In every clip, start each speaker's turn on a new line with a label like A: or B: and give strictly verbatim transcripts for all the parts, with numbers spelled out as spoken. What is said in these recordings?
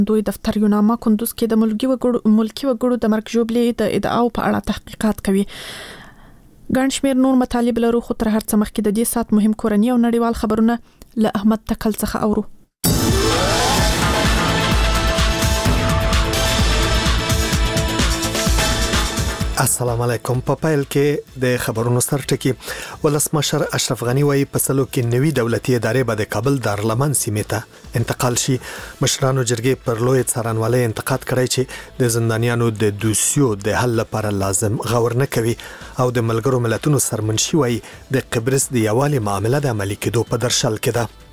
A: دوی دفتر یوناما کندوز کې د ملکی وګړو ملکی وګړو د مرګ ژوبلې د ادعاو په اړه تحقیقات کوي. ګڼ شمېر نور مطالب لرو، خو تر هر څه مخکې د دې سات مهم کورني او نړیوال خبرونه له احمد تکل څخه اورو.
B: السلام علیکم. په پایل کې د خبرونو سرټکی ولسمشر اشرف غنی وايي په سلو کې نوي دولتي ادارې به د کابل دارالمن سیمې ته انتقال شي. مشرانو جرګې پر لوی څارنوالۍ انتقاد کړی چې د زندانیانو د دوسیو د حل لپاره لازم غور نه کوي او د ملګرو ملتونو سرمنشي وايي د قبرص د یوالي معاملې د عملي کېدو په درشل کې ده.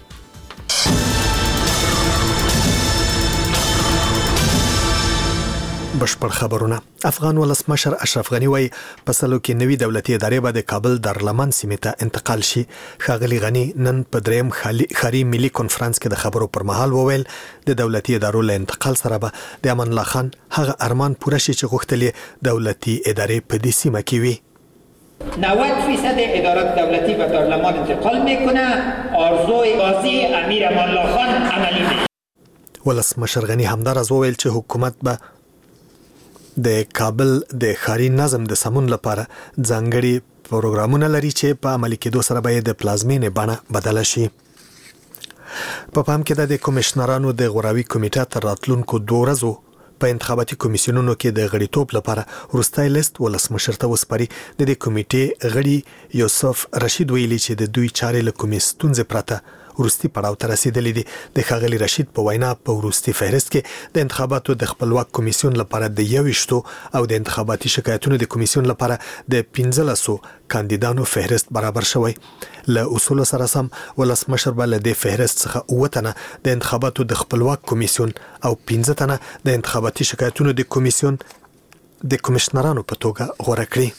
B: بشپړ خبرونه. افغان ولسمشر اشرف غنی وايي په سلو کې نوي دولتي ادارې به د کابل دارالمن سیمې ته انتقال شي. ښاغلي غنی نن په دریم خاري ملي کنفرانس کې د خبرو پر مهال وویل د دولتي ادارو له انتقال سره به د امان الله خان هغه ارمان پوره شي چې غوښتل دولتي ادارې په دې سیمه کې وي.
C: نود فیصد ادارات دولتی به دارالمن انتقال میکنه. آرزوی بازی امیر امان الله خان عملی میشه.
B: ولسمشر غنی همدارز وویل چې حکومت به د کابل د ښاري نظم د سمون لپاره ځانګړي پروګرامونه لري چې په عملي کېدو سره به د پلازمینې بڼه بدله شي. په پام کې د کمشنرانو د غوراوي کمیټه تر راتلونکو دوه ورځو په انتخاباتي کمیسیونونو کې د غړیتوب لپاره وروستی لیست ولسمشر ته وسپاري. د دې کمیټې غړي یوسف رشید ویلي چې د دوی چارې له کومې ستونزې پرته وروستي پړاو ته رسیدلې دي. د ښاغلي رشید په وینا په وروستي فهرست کې د انتخاباتو د خپلواک کمیسیون لپاره د یوویشتو او د انتخاباتي شکایتونو د کمیسیون لپاره د پنځلسو کاندیدانو فهرست برابر شوی. له اصول سره سم ولسمشر به له دې فهرست څخه اووه تنه د انتخاباتو د خپلواک کمیسیون او پنځه تنه د انتخاباتي شکایتونو د کمیسیون د کمشنرانو په توګه غوره کړي.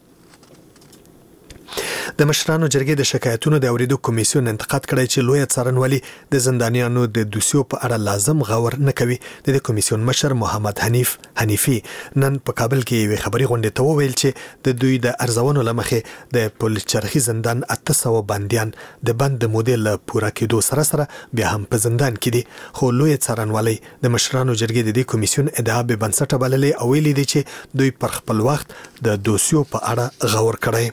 B: د مشرانو جرګې د شکایتونو د اوریدو کمیسیون انتقاد کړی چې لوی څارنوالي د زندانیانو د دوسیو په اړه لازم غور نه کوي. د دې کمیسیون مشر محمد حنیف حنیفي نن په کابل کې یو خبري غونډه ته وویل چې د دوی د ارزونو لمخې د پولیسچرخي زندان اته سوه بنديان د بند مودیل پوره کېدو سره سره بیا هم په زندان کې دي. خو لوی څارنوالي د مشرانو جرګې د دې کمیسیون ادعا به بنسټه بللې او ویلي دي چې دوی پر خپل وخت د دوسیو په اړه غور کړی.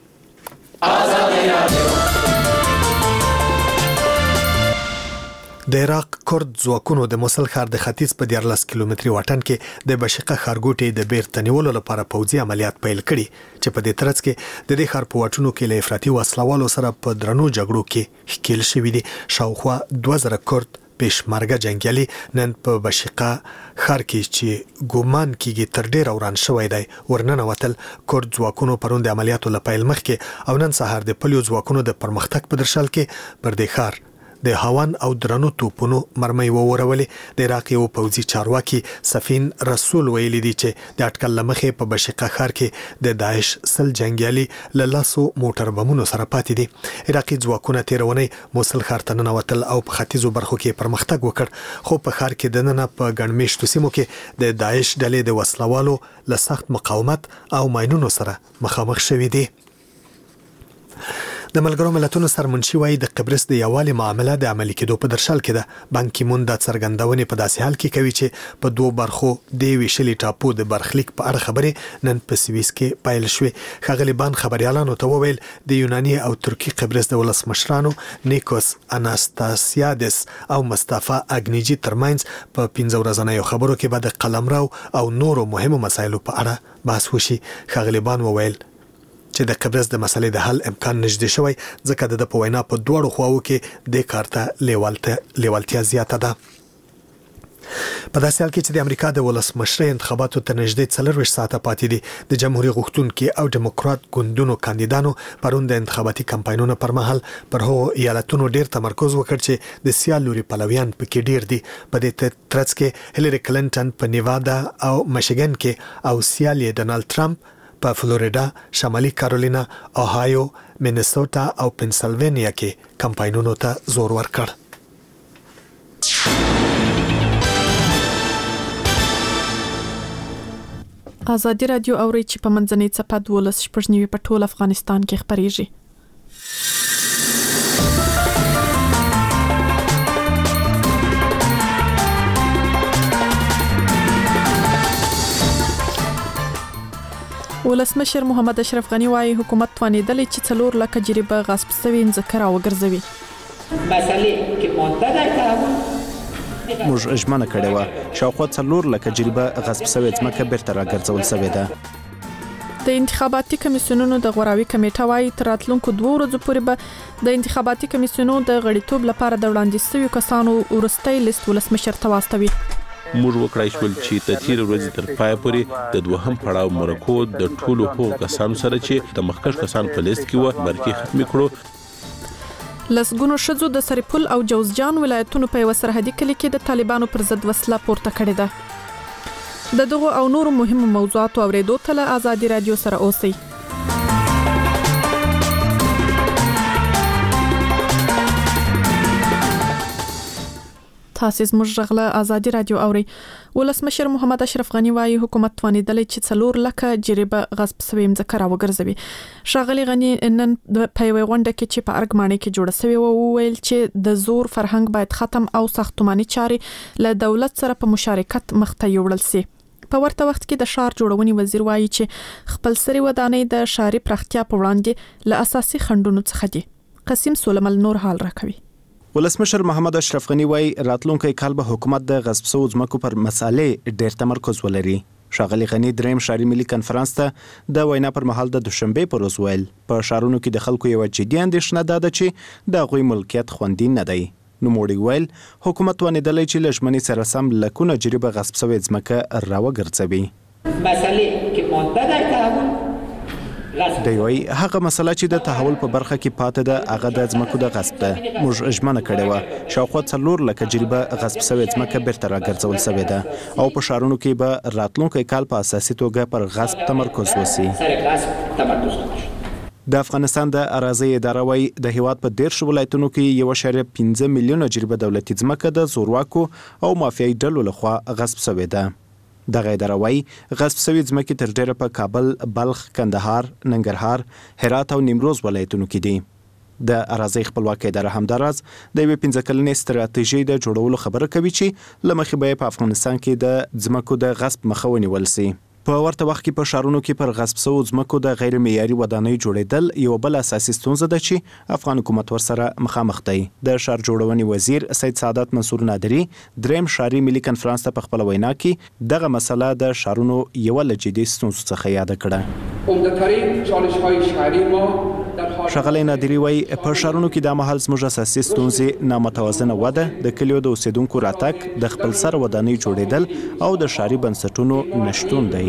B: د عراق کورد ځواکونو د موصل ښار د ختیځ په دیارلس کیلومتري واټن کې د بشقه ښارګوټي د بیرته نیولو لپاره پوځي عملیات پیل کړي چې په دې ترڅ کې د دې ښار په واټونو کې له افراطي وسلوالو سره په درنو جګړو کې ښکېل شوي دي. شاوخوا دوه زره کورد پېشمرګه جنگیالي نن په بشقه ښار کې چې ګومان کېږي تر ډېره وران شوی دی ورننوتل. کورد ځواکونو پرون د عملیاتو له پیل مخکې او نن سهار د پلیو ځواکونو د پرمختګ په درشل کې پر دې ښار د هاون او درنو توپونو مرمۍ وورولې. د عراق یو پوځي چارواکي سفین رسول ویلي دي چې د اټکل لمخې په بشقه ښار کې د داعش سل جنگیالي له لاسو موټر بمونو سره پاتې دي. عراقي ځواکونه تیرونی موصل ښار ته ننوتل او په ختیځو برخو کې پرمختګ وکړ. خو په ښار کې دننه په ګڼ میشتو سیمو کې د داعش ډلې د وسلوالو له سخت مقاومت او ماینونو سره مخامخ شوي دي. د ملګرو ملتونو سرمنشي وايي د قبرص د یوالي معاملې د عملي کېدو په درشل کې ده. بان کی مون د څرګندونې په داسې حال کې کوي چې په دوه برخو د ویشلي ټاپو د برخلیک په اړه خبرې نن په سویس کې پیل شوې. ښاغلي بان خبريالانو ته وویل د یوناني او ترکی قبرص د ولسمشرانو نیکوس اناستاسیادس او مصطفی اګنیجي ترمنځ په پنځه ورځنیو خبرو کې به د قلمرو او نورو مهمو مسایلو په اړه بحث وشي. ښاغلي بان وویل چې د قبرص د مسلې د حل امکان نږدې شوی ځکه د په وینا په دوړو خواو کې د کارته لیوالته لیوالتیا زیاته ده. په داسې حال کې چې د امریکا د ولسمشرۍ انتخاباتو ته نږدې څلرویشت ساعته پاتې دي، د جمهوریت غوښتونکي او دیموکرات ګوندونو کاندیدانو پرون د انتخاباتي کمپاینونو پر مهال پر هغو ایالتونو ډیر تمرکز وکړ چې د سیال لوري پلویان پکې ډیر دي. په دې ترڅ کې هیلری کلینټن په نیوادا او میشیګن کې او سیال یې ډونالد ټرمپ په فلوریدا، شمالي کارولینا، اوهایو، مینیسوټا او پنسلوانیا کې کمپاینونو ته زور ورکړ.
A: ازادي رادیو اوري چې په منځنۍ څپه دولس شپږ نیوي په ټول افغانستان کې خبريږي. ولسمشر محمد اشرف غنی وايي حکومت توانیدلی چې څلور لک جریبه غصب شوی ځکه راوګرځوي.
C: مسئله که مانده در تحول
D: موږ ژمنه کړې وه شاوخوا څلور لک جریبه غصب شوې ځمکه بیرته راګرځول شوې ده.
A: د انتخاباتي کمیسیونونو د غوراوي کمیټه وايي تر راتلونکو دوه ورځې پورې به د انتخاباتي کمیسیونونو د غړیتوب لپاره د وړاندیز شویو کسانو ورستۍ لیست ولسمشر ته واستوي.
E: موږ وکړای شول چې د تیر ورځې تر پای پورې د دوهم پړاو مرکو د ټولو هغو کسانو سره چې د مخکښ کسان په لیست کې و مرکې ختمې کړو.
A: لسګونو ښځو د سرپل او جوزجان ولایتونو په یو سرحدي کلي کې د طالبانو پر ضد وسله پورته کړې ده. د دغو او نورو مهمو موضوعاتو اوریدو ته له آزادي رادیو سره اوسئ. تاسو زموږ غږ آزادي رادیو اوري. ولسمشر محمد اشرف غنی وايي حکومت توانیدلی چې څلور لک جریبه غصب شوی ځمکه راوګرځوي. ښاغلي غنی نن په یوه غونډه کې چې په ارګمانۍ کې جوړه شوې و وویل چې د زور فرهنګ باید ختم او ساختماني چارې له دولت سره په مشارکت مخته یوړل شي. په ورته وخت کې د ښار جوړونې وزیر وايي چې خپل سری ودانۍ د ښاري پراختیا په وړاندې له اساسي خنډونو څخه دي. قسم سولمل نور حال راکوي.
D: ولسمشر محمد اشرف غنی وايي راتلونکي کال به حکومت د غصب شوو ځمکو پر مسالې ډېر تمرکز ولري. ښاغلي غنی دریم ښاري ملي کنفرانس ته د وینا پر مهال د دوشنبه پر ورځ ویل په ښارونو کې د خلکو یو جدي اندېښنه ده چې د هغوی ملکیت خوندي نه دی. نوموړي ویل حکومت توانیدلی چې له ژمنې سره سم لکونه جریبه غصب شوې ځمکه راوګرځوي.
C: مسئله که مانده در تحول
D: دی وايي هغه مسله چې د تحول په برخه کې پاتې ده هغه د ځمکو د غصب ده. موږ ژمنه کړې وه شاوخوا څلور لکه جریبه غصب شوې ځمکه بیرته راګرځول شوې ده او په ښارونو کې به راتلونکی کال په اساسي توګه پر غصب تمرکز وشي. د افغانستان د اراضي اداره وايي د هیواد په دیرش ولایتونو کې یو اشاریه پنځه میلیونه جریبه دولتي ځمکه د زورواکو او مافیایي ډلو لخوا غصب شوې ده. دغه اداره وايي غصب شوې ځمکې تر ډیره په کابل، بلخ، کندهار، ننګرهار، هرات او نیمروز ولایتونو کې دي. د اراضي خپلواکۍ اداره همداراز د یوې پنځه کلنې ستراتیژۍ د جوړولو خبره کوي چې له مخې به په افغانستان کې د ځمکو د غصب مخه ونیول شي. په ورته وخت کې په ښارونو کې پر غصب شوو ځمکو د غیر معیاري ودانۍ جوړېدل یو بل اساسي ستونزه ده چې افغان حکومت ورسره مخامخ دی. د ښار جوړونې وزیر سید سعادت منصور نادري دریم ښاري ملي کنفرانس ته په خپله وینا کې دغه مسله د ښارونو یوه له جدي ستونزو څخه یاده کړه.
F: عمده‌ترین چالش‌های شهری ما
D: ښاغلی نادري وايي په ښارونو کې دا مهال زموږ اساسي ستونزې نامتوازنه وده، د کلیو د اوسیدونکو راتګ، د خپل سر ودانۍ جوړېدل او د ښاري بنسټونو نشتون دی.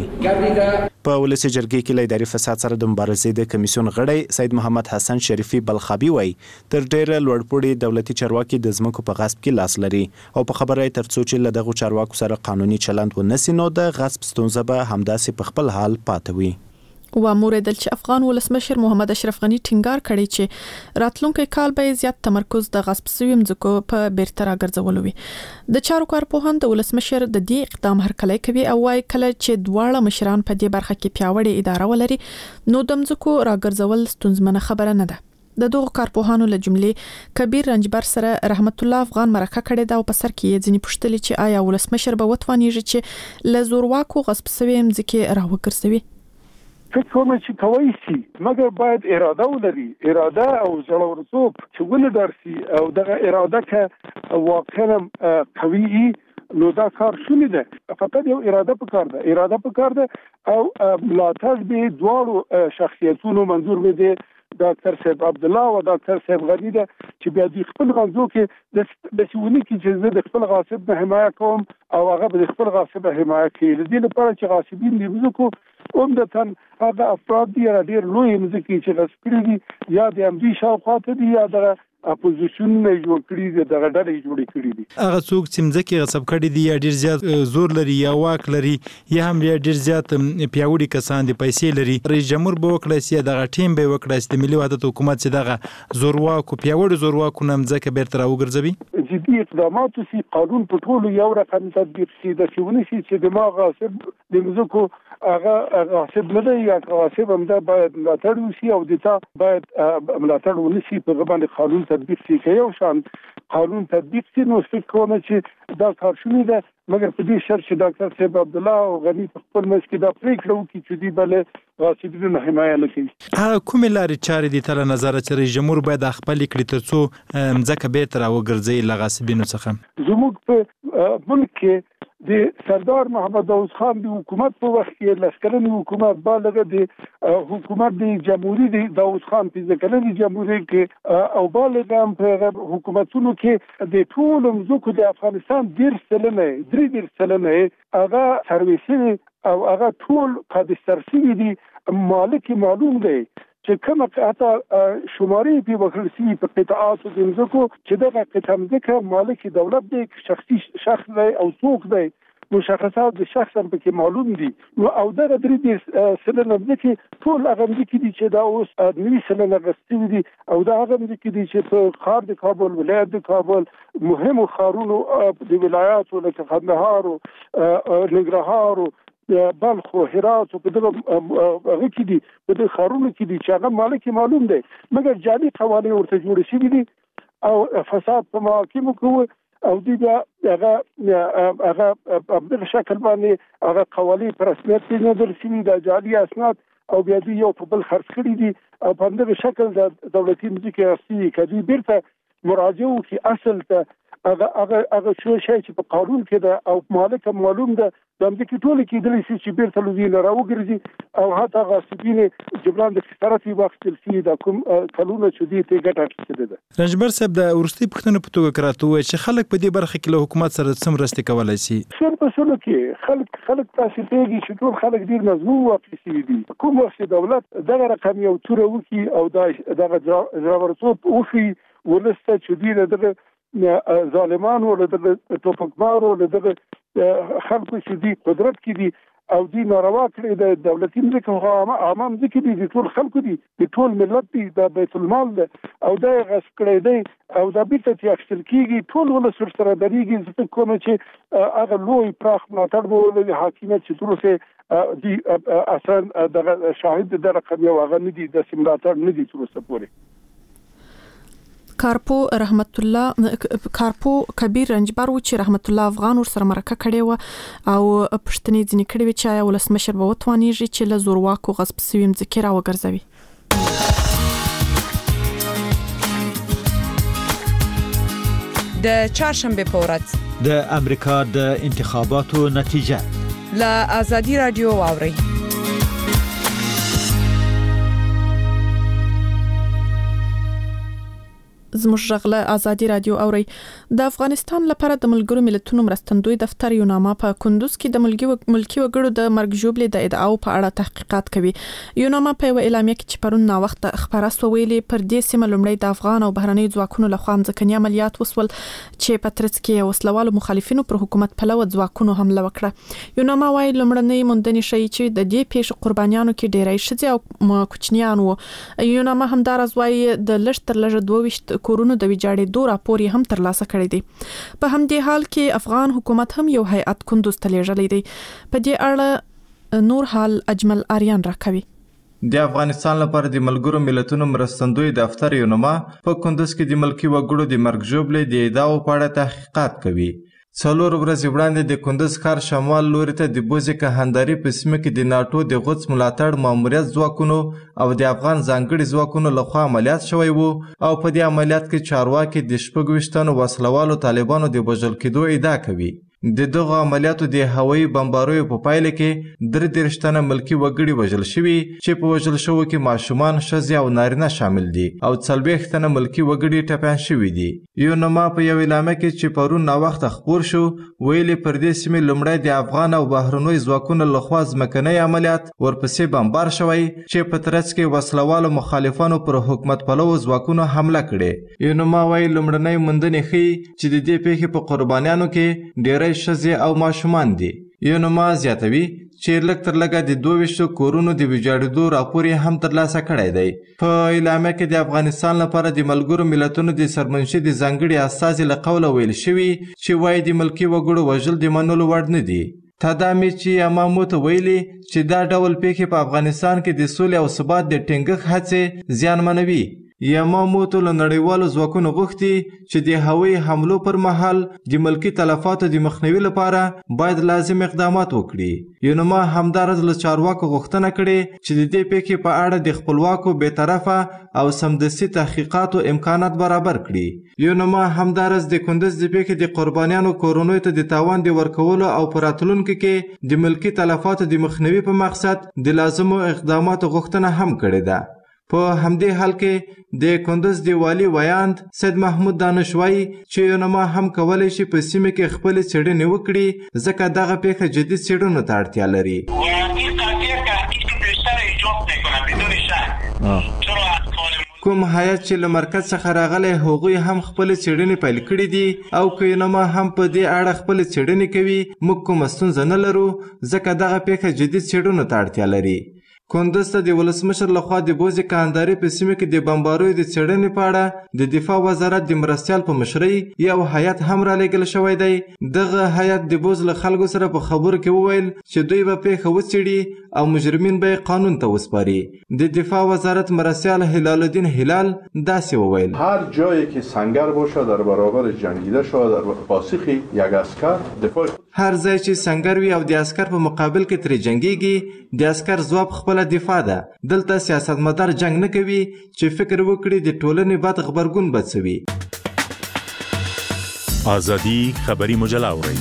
D: په ولسي جرګې کې له اداري فساد سره د مبارزې د کمیسیون غړی سید محمد حسن شریفي بلخابي وايي تر ډیره لوړپوړي دولتي چارواکي د ځمکو په غصب کې لاس لري او په خبره یې تر څو چې له دغو چارواکو سره قانوني چلند ونسي نو د غصب ستونزه به همداسې په خپل حال پاتې وي.
A: و موریدل چې افغان ولسمشر محمد اشرف غنی ټینګار کړی چې راتلونکي کال به زیات تمرکز د غصب شویو ځمکو په بیرته راګرځولو وي. د چارو کارپوهان د ولسمشر د دې اقدام هرکلی کوي او وايي کله چې دواړه مشران په دې برخه کې پیاوړې اداره ولري نو د ځمکو راګرځول ستونزمنه خبره نه ده. د دغو کارپوهانو له جملې کبیر رنجبر سره رحمت الله افغان مرکه کړې ده او په سر کې یې ځینې پوښتلي چې آیا ولسمشر به وتوانیږي چې له زورواکو غصب شویو ځمکې راوګرځوي.
G: فکر کوم چې کوي شي مګر باید اراده ولري، اراده او زړورتوب چې ولدار شي او دغه اراده که واقعا قوي نو دا کار شونې ده. فقط یو اراده پکار ده، اراده پکار ده او ملاتړ به دواړو شخصیتونو منظور به دي ډاکټر صاحب عبد الله او ډاکټر صاحب غنی ده چې بیا د خپل غنځو کې د سیونی کې چې زه د خپل غاصب نه حمایت کوم او هغه د خپل غاصب حمایت کوي. د دې لپاره چې غاصبین دې وزکو عمدتاً هغه افراد دي ډېر لوی مځکې چې غصب کړي دي یا د امدي شاوخوا ته دي یا د اپوزیشن نه جوړ کړي دي، دغه ډلې جوړې کړي دي.
H: هغه څوک چې مځکې غصب کړي دي یا ډېر زیات زور لري یا واک لري یا هم ډېر زیات پیاوړي کسان دي، پیسې لري، رئیس جمهور به وکړای شي دغه ټیم به وکړای شي د ملي وحدت حکومت چې دغه زورواکو پیاوړي زورواکو نه مځکه بیرته راوګرځوي.
G: جدي اقدامات شي، قانون په ټولو یو رقم تطبیق شي، د شونې شي چې د ما غاصب د مځکو هغه غاصب نه دی یا غاصب هم دا باید ملاتړ وشي او د تا باید ملاتړ ونشي په غبان قانون تطبیق شي. که یو شان قانون تطبیق شي نو فکر کوم چې دا کار شوی دی مګر په دې شرط چې ډاکټر صاحب عبد الله او غنی په خپل مس کې دا پریکړه وکړي چې دی بل غاصبینو حمایت وکړي.
H: هغه کومې لارې چارې دي تر نظر چې رئیس جمهور باید خپل کړي ترڅو ځکه به تر وګرځي لغاصبینو څخه.
G: زموږ په ملک کې د سردار محمد داود خان د حکومت په وخت کې لسکرنی حکومت بالغه د حکومت د جمهوریت د داود خان په ځکلنی جمهوریت کې او بالغه هم په حکومتونو کې د ټول مزکو د افغانستان ډیر سلنه درې ډیر سلنه هغه سرویسي او هغه ټول قادسترسي دي مالک معلوم دی چې کومه قطعه شماري په وکړسي په قطعاتو د مزکو چې دغه قطعه مزکه مالک دولت دی شخصي شخص دی او څوک دی مشخصات د شخص هم پکې معلوم دي نو او دغه درې د سلنه مزکه ټول هغه مزکه دي چې دا اوس ادمي سلنه غستې دي او دا هغه مزکه دي چې په خار د کابل ولایت د کابل مهمو خارونو د ولایاتو لکه قندهار او ننګرهار بلخ او هرات په دغه هغه کې دي په دغه خارونو کې دي چې هغه مالک معلوم دی مګر جعلي قوانين ورته جوړ شوي دي او فساد په محاکمو کې او دې هغه هغه په دغه شکل باندې هغه قوانين پر رسمیت نه درسي د جعلي اسناد او بیا دې یو په بل خرڅ کړي دي او په دغه شکل د دولتي مزیکي اصلي کدي بیرته مراجعه وکړي اصل ته هغه هغه هغه شو شي چې په قانون کې ده او مالک معلوم ده د امریکا ټول کې د لسی چې بیرته لوزینه راوګرځي او حتی غاصبین جبران د خسارتي وخت سي د کوم قانون چې دی ته ګټه اخیستل ده.
H: رنجبر صاحب د ورستي پښتنو په توګه کراته وای چې خلک په دې برخه کې له حکومت سره څومره مرسته کولای شي.
G: څر په څلو کې خلک خلک تاسو ته چې ټول خلک ډیر مضمون واقعي دي کوم وخت دولت دغه رقم یو تور وکي او دغه ځوړتوب اوخي ولسته چې دی دغه ظالمانو له دغه توپکمارو له دغه خلکو چې دی قدرت کې دي او دی ناروا کړی د دولتي ملک عامه ځکه دي د ټول خلکو دي د ټول ملت دي د بیت المال ده او دا غصب کړی دی او دا بیرته چې اخیستل کېږي ټول ولس ورسره درېږي زه فکر کوم چې هغه لوی پراخ ملاتړ به ولري حاکمیت چې تر اوسه دي اصلا دغه شاهد د رقم یو هغه نه دي د ملاتړ نه دي تر اوسه پورې.
A: کارپو رحمت الله کارپو کبیر رنجبر و چې رحمت الله افغان ور سره مرکه کړي و او پښتني ځنی کړي و چې ولسمشر به وتوانیږي چې له زورواکو غصب سویم ذکر او ګرځوي.
I: د چهارشنبه په ورځ
J: د امریکا د انتخاباتو نتیجه
I: لا ازادي رادیو واوري.
A: زموږ غله ازادي رادیو اوري. د افغانستان لپاره د ملګرو ملتونو مرستندوی دفتر یو نامه په کندوز کې د ملګرو ملکی وګړو د مرګ ژوبلې د ادعاو په اړه تحقیقات کوي. یو نامه په اعلامیه کې چې پرون نا وخت خبره سو ویلې پر دې سیمه لومړی د افغان او بهرنۍ ځواکونو لخوا ځکني عملیات وسول چې په ترڅ کې وسلوالو مخالفینو پر حکومت پلوه ځواکونو حمله وکړه. یو نامه وايي لومړنۍ موندنې شي چې د دې پیښ قربانیانو کې ډېری شذ او کوچنیان وو. یو نامه همدارز وايي د لږ تر لږه دوه ویشت کورونو د ویجاړې دوه راپور هم ترلاسه کړی دی. په همدې حال کې افغان حکومت هم یو هیئت کندوز ته لیږلی دی. په دې اړه نور حال اجمل آریان راکوي.
K: د افغانستان لپاره د ملګرو ملتونو مرستندوی دفتر یو نامه په کندوز کې د ملکی وګړو د مرګ ژوبلې د ادعاو په اړه تحقیقات کوي. څلور ورځې وړاندې د کندوز ښار شمال لوري ته د بوزي کهنداري په سیمه کې د ناټو د غوڅ ملاتړ ماموریت ځواکونو او د افغان ځانګړي ځواکونو لخوا عملیات شوی وو او په دې عملیات کې چارواکي د شپږ ویشتانو وسلوالو طالبانو د وژل کېدو ادعا کوي. د دغه عملیاتو د هوایي بمباریو په پایله کې درې دېرش تنه ملکي وګړي وژل شوي چې په وژل شوو کې ماشومان ښځې او نارینه شامل دي او څلوېښت تنه ملکي وګړي ټپیان شوي دي. یو نامه په یو اعلامیه کې چې پرون ناوخته خپور شو ویلي پر دې سیمې لومړی د افغان او بهرنیو ځواکونو لخوا ځمکنی عملیات ورپسې بمبار شوی چې په ترڅ کې وسلوالو مخالفانو پر حکومت پلوو ځواکونو حمله کړې. یو نامه وايي لومړنۍ موندنې ښیي چې د دې پیښې په قربانیانو کې ډېری ښځې او ماشومان دي. یو نامه زیاتوي چې لږ تر لږه د دوه ویشتو کورونو د ویجاړېدو راپور یې هم ترلاسه کړی دی. په اعلامیه کې د افغانستان لپاره د ملګرو ملتونو د سرمنشي د ځانګړي استازي له قوله ویل شوي چې وایي د ملکي وګړو وژل د منلو وړ نه دي. تدامي چې امامو ته ویلي چې دا ډول پیښې په افغانستان کې د سولې او ثبات د ټینګښت هڅې زیانمنوي. یاماموتو له نړیوالو ځواکونو غوښتي چې د هوایي حملو پر مهال د ملکي تلفاتو د مخنیوي لپاره باید لازم اقدامات وکړي. یونما همدارس له چارواکو غوښتنه کړې چې د دې پیښې په اړه د خپلواکو بېطرفه او سمدستي تحقیقاتو امکانات برابر کړي. یونما همدارس د کندز د پیښې د قربانیانو کورونو ته د تاوان د ورکولو او په راتلونکي کې د ملکي تلفاتو د مخنیوي په مقصد د لازمو اقداماتو غوښتنه هم کړې ده. په همدې حال کې د کندز د والي ویاند سید محمود دانش وایي چې یونما هم کولی شي په سیمه کې خپلې څېړنې وکړي ځکه دغه پیښه جدي څېړنو ته اړتیا لري. کوم هیات چې له مرکز څخه راغلی هغوی هم خپلې څېړنې پیل کړي دي او که یونما هم په دې اړه خپلې څېړنې کوي موږ کومه ستونزه نه لرو ځکه دغه پیښه جدي څېړنو ته اړتیا لري. کندز ته د ولسمشر لخوا د بوزي کانداري په سیمه کې د بمباریو د څېړنې په اړه د دفاع وزارت د مرستیال په مشرۍ یو هیات هم رالیږل شوی دی. دغه هیات د بوز له خلکو سره په خبرو کې وویل چې دوی به پیښه وڅېړي او مجرمین به یې قانون ته وسپاري. د دفاع وزارت مرستیال هلال الدین هلال داسې وویل:
L: هر جایی که سنگر باشه در برابر جنگیده شده در پاسخ یک اسکر دفاع
K: هر ځای چې سنگر وي او د اسکر په مقابل کې ترې جنګیږي د اسکر ځواب خپله دفاع ده. دلته سیاستمدار جنگ نه کوي چې فکر وکړي د ټولنې بد غبرګون به څه وي.
M: ازادي خبري مجله اورئ.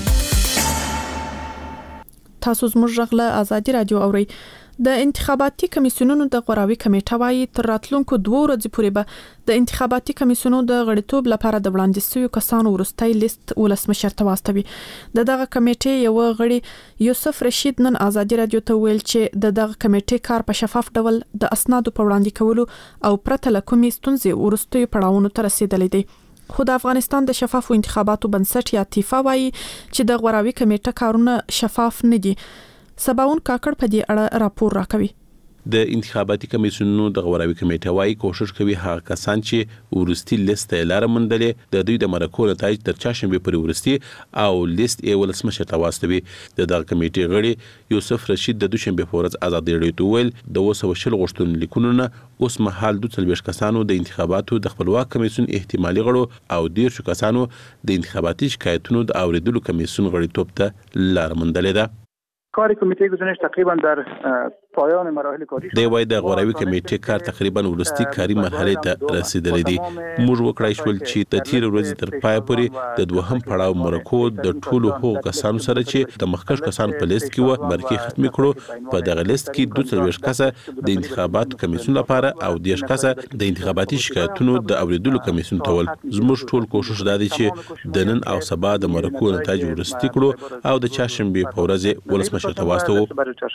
A: تاسو زموږ غږ له ازادي رادیو اورئ. د انتخاباتي کمیسیونونو د غوراوي کمیټه وايي تر راتلونکو دوه ورځې پورې به د انتخاباتي کمیسیونو د غړیتوب لپاره د وړاندیز شویو کسانو وروستی لیست ولسمشر ته واستوي. د دغه کمیټې یو غړي یوسف رشید نن ازادي رادیو ته ویل چې د دغه کمیټې کار په شفاف ډول د اسنادو په وړاندې کولو او پرته له کومې ستونزې وروستیو پړاوونو ته رسیدلی دی. خو د افغانستان د شفافو انتخاباتو بنسټ یا تیفا وايي چې د غوراوي کمیټه کارونه شفاف نه دي. سباون کاکړ په دې اړه راپور راکوي.
E: د انتخاباتي کمیسیونونو د غوراوي کمیټه وايي کوشش کوي هغه کسان چې ورستي لیست ته لار مندلې د دوی د مرکو نتایج تر چاشنبه پورې ورستي او لیست یې ولسمشر ته واستوي. د دغه کمیټې غړي یوسف رشید د دوشنبه په ورځ ازادي رادیو ته ویل د وسو شل غوښتنو لیکونه اوس مهال دوه څلوېښت کسانو د انتخاباتو د خپلواک کمیسیون احتمالي غړو او ډیر شو کسانو د انتخاباتي شکایتونو د اوریدلو کمیسیون غړیتوب ته لار مندلې ده.
N: کار کمیته گزارش تقریبا در پایان مراحل کاری
E: دی وای د غوراوي کمیټې کار تقریبا ورستي کاری مرحله ته رسیدلې دي. موږ وکړای شول چې د تیر ورځې تر پای پورې د دوهم پړاو مرکو د ټولو هغو کسانو سره چې د مخکښ کسان په لیست کې و مرکې ختمې کړو. په دغه لیست کې دوه څلوېښت کسه د انتخاباتو کمیسیون لپاره او دېرش کسه د انتخاباتي شکایتونو د اوریدلو کمیسیون ته ول. زموږ ټول کوشش دا دی چې د نن او سبا د مرکو نتایج ورستي کړو او د چهارشنبه په ورځ ولسمشر ته واستو.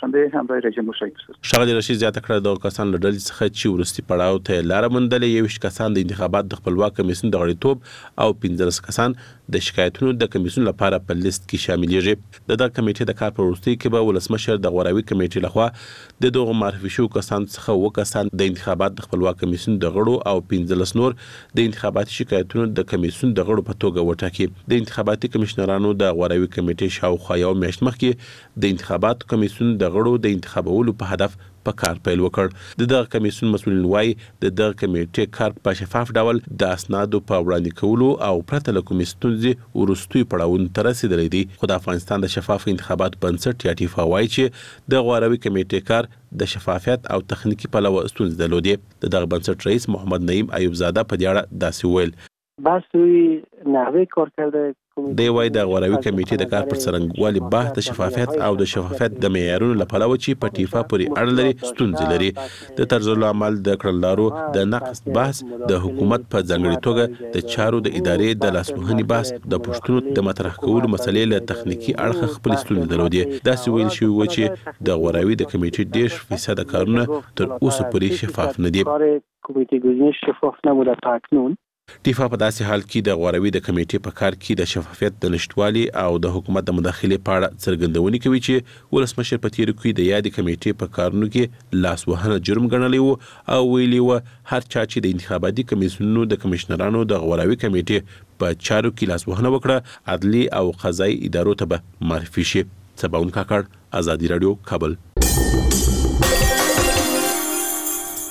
E: ښاغلي رشید زیاته کړه د کسان له ډلې څخه چې وروستي پړاو ته لاره موندلې یوویشت کسان د انتخابات د خپلواک کمیسیون د غړیتوب او پنځلس کسان د شکایتونو د کمیسیون لپاره په لیست کې شاملېږي. د دغه کمیټې د کار په وروستي کې به ولسمشر د غوراوي کمیټې لخوا د دغو معرفي شوو کسانو څخه اووه کسان د انتخابات د خپلواک کمیسیون د غړو او پنځلس نور د انتخاباتي شکایتونو د کمیسیون د غړو په توګه وټاکي. د انتخاباتي کمشنرانو د غوراوي کمیټې شاوخوا یو میاشت مخکې د انتخاباتو کمیسیون د غړو د انتخابولو په هدف په کار پیل وکړ. د دغه کمیسیون مسؤلین وایي د دغه کمیټې کار په شفاف ډول د اسنادو په وړاندې کولو او پرته له کومې ستونزې وروستیو پړاوونو ته رسیدلی دی. خو د افغانستان د شفاف انتخاباتو بنسټ یا ټیفا وایي چې د غوراوي کمیټې کار د شفافیت او تخنیکي پلوه ستونزې درلودې. د دغه بنسټ رئیس محمد نعیم ایوب زاده په دې اړه داسې ویل:
O: بحث روی نحوه کار کرده
E: دی وای د غوراوي کمیټې د کار پر څرنګوالي بحث د شفافیت او د شفافیت د معیارونو لپاره چې په ټیفا پورې اړه لري ستونزې لري. د طرز العمل د کړنلارو د نقص بحث د حکومت په ځانګړي توګه د چارو د ادارې د لاسوهنې بحث د پوښتنو د مطرح کولو مسلې له تخنیکي اړخه خپل ستونزې درلودې. داسې ویل شوي و چې د غوراوي د کمیټې ډېر فیصده کارونه تر اوسه پورې شفاف نه دي.
O: کمیټې ګزینش شفاف نبوده تا اکنون.
E: ټیفا په داسې حال کې د غوراوي د کمیټې په کار کې د شفافیت د نشټوالي او د حکومت د مداخلې په اړه څرګندونې کوي چې ولسمشر په تیرو کې د یادې کمیټې په کارونو کې لاس وهنه جرم ګڼلی و او ویلي و هر چا چې د انتخاباتي کمیسیونونو د کمشنرانو د غوراوي کمیټې په چارو کې لاس وهنه وکړه عدلي او قضایي ادارو ته به معرفي شي. سباون کاکړ، ازادي رادیو، کابل.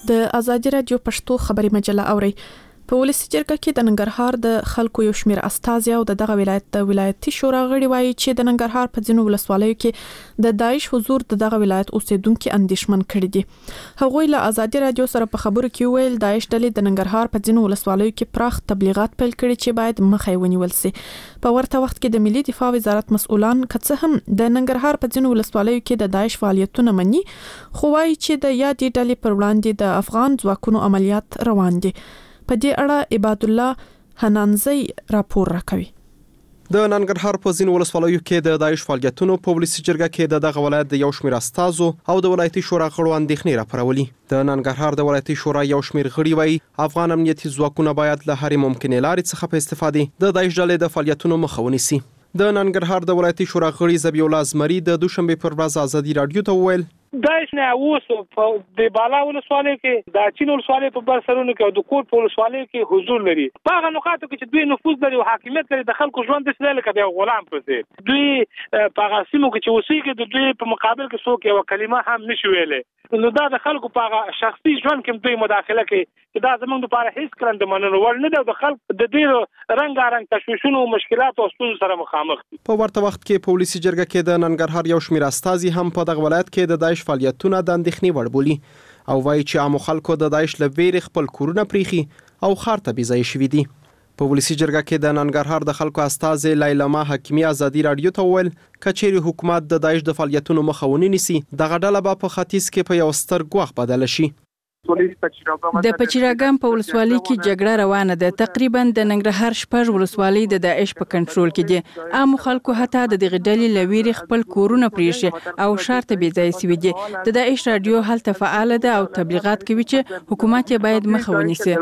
A: د ازادي رادیو پښتو خبري مجله اوري. په ولسی جرګه کې د ننګرهار د خلکو یو شمېر استازي او دغه ولایت د ولایتي شورا غړي وایي چې د ننګرهار په ځینو ولسوالیو کې د داعش حضور د دغه ولایت اوسیدونکو اندیشمن کړي دي. هغوی له ازادي رادیو سره په خبرو کې ویل داعش ډلې د ننګرهار په ځینو ولسوالیو کې پراخ تبلیغات پیل کړي چې باید مخه ونیول شي. په ورته وخت کې د ملي دفاع وزارت مسؤلان که هم د ننګرهار په ځینو ولسوالیو کې د داعش فعالیتونه مني، خو وایي چې د یادې ډلې پر وړاندې د افغان ځواکونو عملیات روان دي. په دې اړه عباد الله حنانزی راپور راکوي.
P: د ننګرهار په ځینو ولسوالیو کې د داعش فعالیتونو په ولسی جرګه کې د دغه ولایت د یو شمېر استازو او د ولایتي شورا غړو اندېښنې راپارولي. د ننګرهار د ولایتي شورا یو شمېر غړي وایي افغان امنیتي ځواکونه باید له هرې ممکنې لارې څخه په استفادې د داعش ډلې د فعالیتونو مخه ونیسي. د ننګرهار د ولایتي شورا غړي ذبیح الله زمري د دوشنبه پر ورځ ازادي رادیو ته وویل
Q: داعش نه اوس په د بالا ولسوالۍ کې د چین ولسوالۍ په بر سرونو کې او د کور په ولسوالۍ کې حضور لري. په هغه نقاطو کې چې دوی نفوذ لري او حاکمیت لري د خلکو ژوند د سره لکه د غلام په څیر دوی په هغه سیمو کې چې اوسېږي د دوی په مقابل کې څوک یو کلمه هم نشي ویلې. نو دا د خلکو په شخصي ژوند کې دوی مداخله کوي چې دا زموږ لپاره هیڅ کله د منلو وړ نه دی. د خلکو د دې رنګارنګ تشویشونو او مشکلات او ستونزو سره مخامخ دي.
P: په ورته وخت کې په ولسی جرګه کې د ننګرهار یو شمېر استازي هم په دغه ولایت کې د داعش فعالیتونه د اندېښنې وړ بولي او وایي چې عامو خلکو د داعش له ویرې خپل کورونه پریخي او ښار ته بېځایه شوي دي. په ولسی جرګه کې د ننګرهار د خلکو استازي لیلما حکیمي ازادي رادیو ته وویل که چیرې حکومت د داعش د فعالیتونو مخه ونه نیسي دغه ډله به په ختیځ کې په یو ستر ګواښ بدله شي.
R: د پچیراګام په ولسوالۍ کې جګړه روانه ده. تقریبا د ننګرهار شپږ ولسوالۍ د داعش په کنټرول کې دي. عام خلکو حتی د دغه ډلې لويري خپل کورونه پریښي او شهر ته بېځایه شوي دي. د داعش رادیو هلته فعال ده او تبلیغات کوي چې حکومت یې باید مخه ونیسي.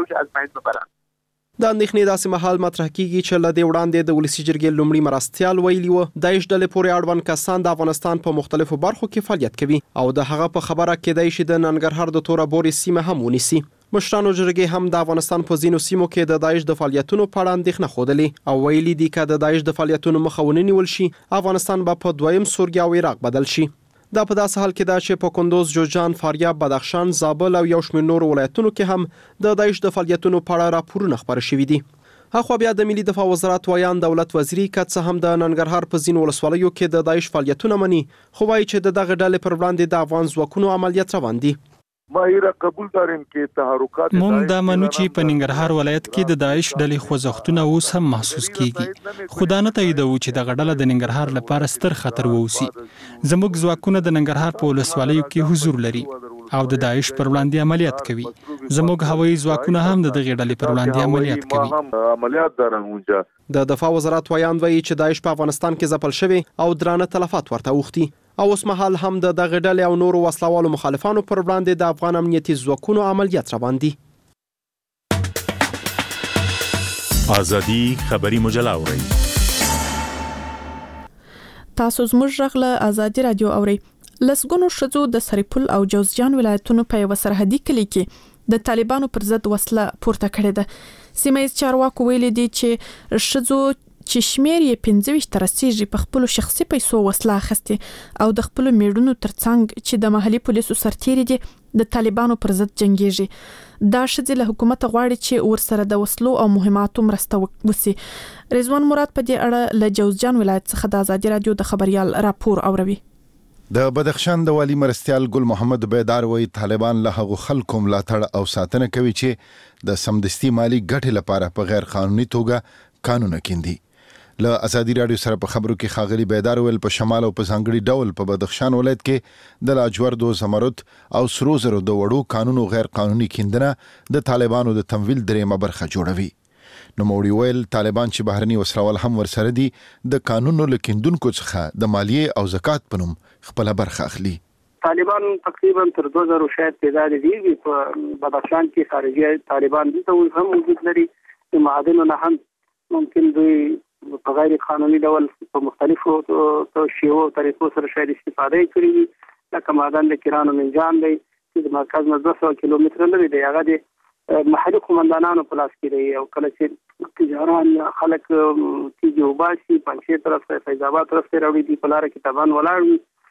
P: د اندېښنې داسې مهال مطرح کیږي چې له دې وړاندې د ولسی جرګې لومړي مرستیال ویلي و داعش ډلې پورې اړوند کسان د افغانستان په مختلفو برخو کې فعالیت کوي او د هغه په خبره کېدای شي د ننګرهار د توره بورې سیمه هم ونیسي. مشرانو جرګې هم د افغانستان په ځینو سیمو کې د داعش د فعالیتونو په اړه اندېښنه ښودلې او ویلي دي که د داعش د فعالیتونو مخه ونه نیول شي افغانستان به په دویم سوریه او عراق بدل شي. دا په داسې حال کې ده چې په کندوز، جوزجان، فاریاب، بدخشان، زابل او یو شمېر نورو ولایتونو کې هم د داعش د فعالیتونو په اړه راپورونه خپاره شوي دي. اخوا بیا د ملي دفاع وزارت وایان دولت وزیری که څه هم د ننګرهار په ځینو ولسوالیو کې د داعش فعالیتونه مني، خو وایي چې د دغه ډلې پر وړاندې د افغان ځواکونو عملیات روان دي.
S: ماهر قبول داریم کې تحرکات
T: مونږ دا منو چې په ننګرهار ولایت کې د داعش ډلې خوځښتونه اوس هم محسوس کیږي. خو دا نه تاییدوو چې دغه ډله د ننګرهار لپاره ستر خطر ووسي. زموږ ځواکونه د ننګرهار په ولسوالیو کې حضور لري او د داعش پر وړاندې عملیات کوي. زموږ هوایي ځواکونه هم د دغه ډلې پر وړاندې عملیات کوي.
S: عملیات دارنګ
P: د دفاع وزارت وایان وایي چې داعش په افغانستان کې ځپل شوی او درانه تلفات ورته اوښتي او اوس مهال هم د دغه ډلې او نورو وسلوالو مخالفانو پر وړاندې د افغان امنیتي ځواکونو عملیات روان دي.
M: ازادي خبري مجله اوري.
A: تاسو زموږ غږ له ازادي رادیو اوري. لسګونو ښځو د سرپل او جوزجان ولایتونو په یو سرحدي کلی کې د طالبانو پر ضد وسله پورته کړې ده. سیمه ییز چارواکو ویلي دي چې ښځو چې شمیر یې پنځه ویشت ته رسیږي په خپلو شخصي پیسو وسله اخیستې او د خپلو میړونو ترڅنګ چې د محلي پولیسو سرتیري دي د طالبانو پر ضد جنګیږي. دا ښځې له حکومت غواړي چې ورسره د وسلو او مهماتو مرسته وکړي. رضوان مراد په دې اړه له جوزجان ولایت څخه د ازادي رادیو د خبريال راپور اوروي.
U: د بدخشان د والی مرستیال ګل محمد بیدار وایي طالبان له هغو خلکو ملاتړ او ساتنه کوي چې د سمدستي مالی ګټې لپاره په غیر قانوني توګه قانون کیندي. له ازادي رادیو سره په خبرو کې ښاغلي بیدار ویل په شمال او په ځانګړي ډول په بدخشان ولایت کې د لاجوردو، زمرد او سرو زرو د وړو قانونو غیر قانوني کیندنه د طالبانو د تمویل دریمه برخه جوړوي. نوموړي ویل طالبان چې بهرني وسلوال هم ورسره دي د قانونو له کیندونکو څخه د مالیې او زکات په نوم خپله برخه اخلي.
N: طالبان تقریبا تر دوه زره شاید تعداد دي په بدخشان کې خارجي طالبان دي ته هم وجود لري. د معادنو نه هم ممکن دوی په غیر قانوني ډول په مختلفو شیوو او طریقو سره شاید استفاده کړې وي. لکه معدن د کیرانو منجان دی چې د مرکز نه دوه سوه کیلومتره لرې دی. هغه د محلي قومندانانو په لاس کې دی او کله چې تجاران خلک تیږې وباسي پنجشیر طرف ته، فیض آباد طرف ته راوړي دي په لاره کې طبعا ولاړ وي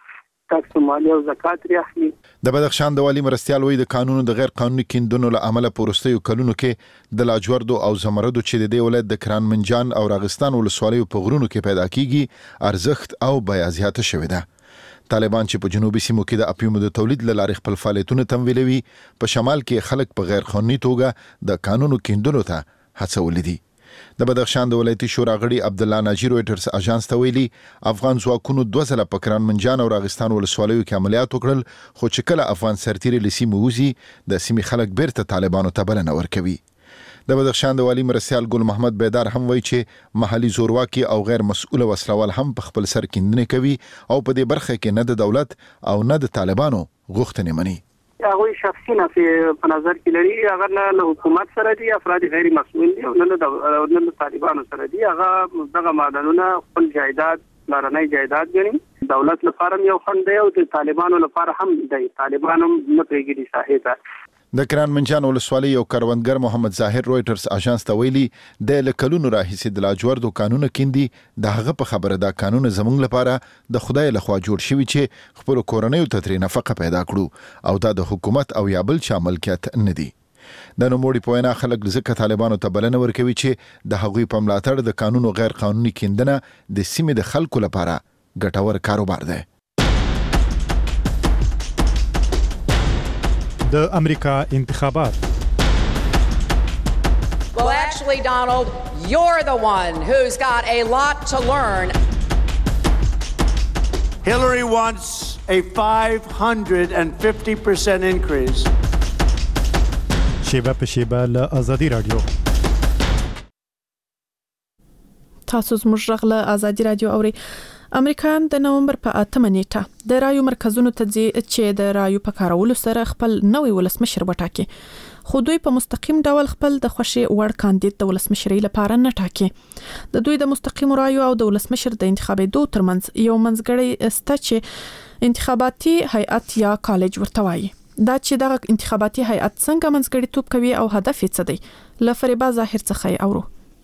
N: ټاکس مالیه او زکات لري اخلي.
U: د بدخشان د والي مرستيال وی د قانونو د غیر قانوني کیندونو له عمله پورستیو کلونو کې د لاجوردو او زمردو چې د دې ولایت د کران منجان او راغستان ولسوالیو په غرونو کې پیدا کیږي ارزښت او بیا زیاته شوې ده. طالبان چې په جنوبي سیمو کې د اپیومو د تولید له لارې خپل فعالیتونه تمویلوي، په شمال کې خلک په غیر قانوني توګه د قانونو کیندلو ته هڅولي دي. د بدخشان د ولایتي شورا غړي عبد الله ناجی رويټرز اژانس ته ویلي افغان ځواکونو دوه ځله په کران منجان او راغستان ولسوالیو کې عملیات وکړل، خو چې کله افغان سرتیري له سیمې وځي د سیمې خلک بیرته طالبانو ته بلنه ورکوي. د بدخشان د والي مرستيال ګل محمد بیدار هم وایي چې محلي زورواکي او غیر مسؤله وسلوال هم په خپل سر کیندنې کوي او په دې برخه کې نه د دولت او نه د طالبانو غوښتنې مني.
N: هغه شخصي نفي په نظر کې لري، هغه نه حکومت سره دي، افراد غیر مسؤل دي او نه د طالبانو سره دي. هغه دغه معدنونه خپل جایداد لارنۍ جایداد ګڼي، دولت لپاره یو خنډ دی او د طالبانو لپاره هم دی. طالبانو نه پریږدي ساحې ته.
U: د کران منجان ولسوالۍ یو کروندګر محمد ظاهر رويټرز اژانس ته ویلي د لکلونو راهیسې د لاجوردو قانون کیندي، د هغه په خبره دا قانون زمونږ لپاره د خدای لخوا جوړ شوی چې خپل کورنۍ ته ترې نفقه پیدا کړو او دا د حکومت او یا بل چا ملکیت نه دی. د نوموړي په وینا خلک ځکه طالبانو ته بلنه ورکوي چې د هغوی په ملاتړ د قانون غیر قانوني کیندنه د سیمې د خلکو لپاره ګټور کاروبار دی.
M: د امریکا انتخابات.
B: Well, actually, Donald, you're the one who's got a lot to learn.
V: Hillary wants a five hundred fifty percent increase.
M: شیبه په شیبه له آزادی رادیو.
A: تاسو زموږ غږ له آزادی رادیو اوري. امریکایان د نومبر په اتمه نیټه د رایو مرکزونو ته ځي چې د رایو په کارولو سره خپل نوې ولسمشر وټاکي، خو دوی په مستقیم ډول خپل د خوشي وړ کاندید د ولسمشرۍ لپاره نه ټاکي. د دوی د مستقیم رایو او د ولسمشر د انتخابېدو ترمنځ یو منځګړی سته چې انتخاباتي هیئت یا کالج ورته وایي. دا چې دغه انتخاباتي هیئت څنګه منځګړیتوب کوي او هدف یې څه دی، له فریبا ظاهر څخه اورو.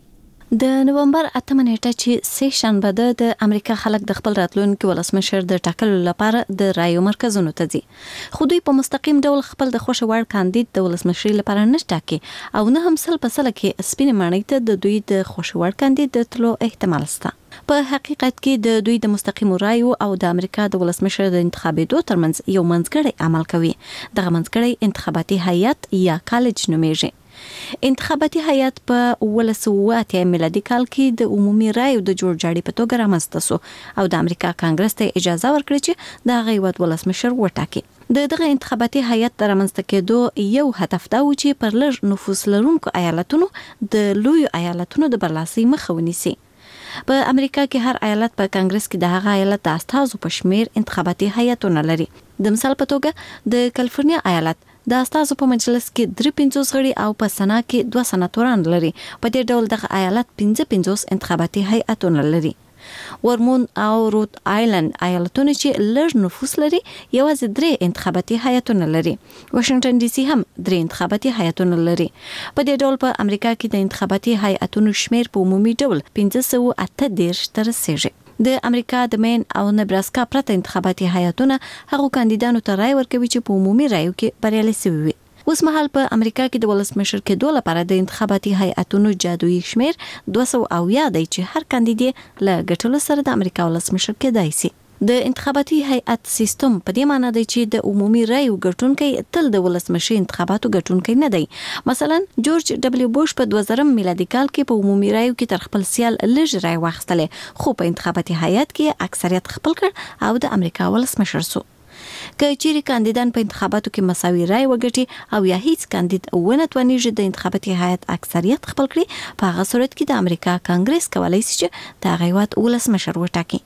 W: د نومبر اتمه نیټه چې سه شنبه ده د امریکا خلک د خپل راتلونکي ولسمشر د ټاکلو لپاره د رایو مرکزونو ته ځي، خو دوی په مستقیم ډول خپل د خوښ وړ کاندید د ولسمشرۍ لپاره نه ټاکي او نه هم سل په سل کې سپینې ماڼۍ ته د دوی د خوښ وړ کاندید د تلو احتمال شته. په حقیقت کې د دوی د مستقیم رایو او د امریکا د ولسمشر د انتخابېدو ترمنځ یو منځګړی عمل کوي. دغه منځګړی انتخاباتي هیئت یا کالج نومیږي. انتخاباتي هیئت په ولسواته میلادي کال کې د عمومي رایو د جوړجاړي په توګه رامنځته شو او د امریکا کانګرس ته اجازه ورکړه چې د هغه ولسمشر وټاکي. د دغه انتخاباتي هیئت د رامنځته کېدو یو هدف دا و چې پر لږ نفوس لرونکو ایالتونو د لوی ایالتونو د برلاسي مخه ونیسي. په امریکا کې هر ایالت په کانګرس کې د هغه ایالت د استازو په شمیر انتخاباتي هیئتونه لري. د مثال په توګه د کالیفورنیا ایالت د استازو په مجلس کې درې پنځوس غړي او په سنا کې دوه سناتوران لري. په دې ډول دغه ایالت پنځه پنځوس انتخاباتي هیئتونه لري. ورمون او روت آیلند ایالتونه چې لږ نفوس لري یوازې درې انتخاباتي هیئتونه لري. واشنگټن ډي سي هم درې انتخاباتي هیئتونه لري. په دې ډول په امریکا کې د انتخاباتي هیئتونو شمیر په عمومي ډول پنځه سوه اته دېرش ته رسیږي. د امریکا د مین او نبراسکا پرته انتخاباتي هیئتونه هغو کاندیدانو ته رای ورکوي چې په عمومي رایو کې بریالي شوي وي. اوس مهال په امریکا کې د ولسمشر کېدو لپاره د انتخاباتي هیئتونو جادویي شمیر دوه سوه اویا دی چې هر کاندید له ګټلو سره د امریکا ولسمشر کېدای شي. د انتخاباتي هیئت سیستم په دې معنی دی چې د عمومي رایو ګټونکي تل د ولسمشر انتخاباتو ګټونکي نه دی. مثلا جورج ډبلیو بوش په دوه زره میلادي کال کې په عمومي رایو کې تر خپل سیال لږ رای واخیستلې، خو په انتخاباتي هیئت کې اکثریت خپل کړ او د امریکا ولسمشر شو. که چیرې کاندیدان په انتخاباتو کې مساوي رای وګټي او یا هیڅ کاندید ونه توانیږي د انتخاباتي هیئت اکثریت خپل کړي، په هغه صورت کې د امریکا کانګرس کولای شي چې د هغه هیواد ولسمشر وټاکي.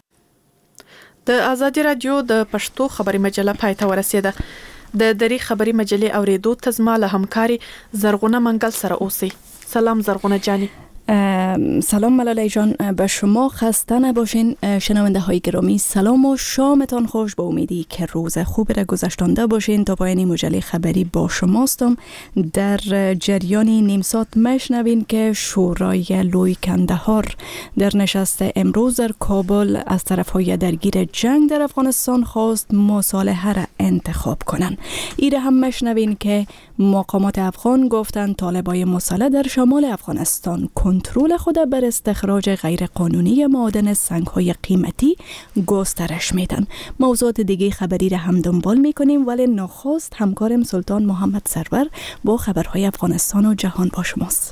A: د آزادی رادیو د پښتو خبري مجله پای ته ورسیده. د دری خبري مجلې اوریدو ته زما له همکاري زرغونه منګل سره اوسئ. سلام زرغونه جاني.
C: سلام ملاله جان، به شما خسته نباشین. شنونده های گرامی سلام و شامتان خوش، با امیدی که روز خوبی را گذشتانده باشین. تا پایان مجله خبری با شماستم. در جریان نیم ساعت مشنوین که شورای لوی کندهار در نشست امروز در کابل از طرف های درگیر جنگ در افغانستان خواست مصالحه را انتخاب کنن. ایره هم مشنوین که مقامات افغان گفتن طالبای مسلح در شمال افغانستان کنترل خود بر استخراج غیر قانونی معادن سنگ‌های قیمتی گسترش میدن. موضوعات دیگه خبری را هم دنبال میکنیم، ولی نخست همکارم سلطان محمد سرور با خبرهای افغانستان و جهان با شماست.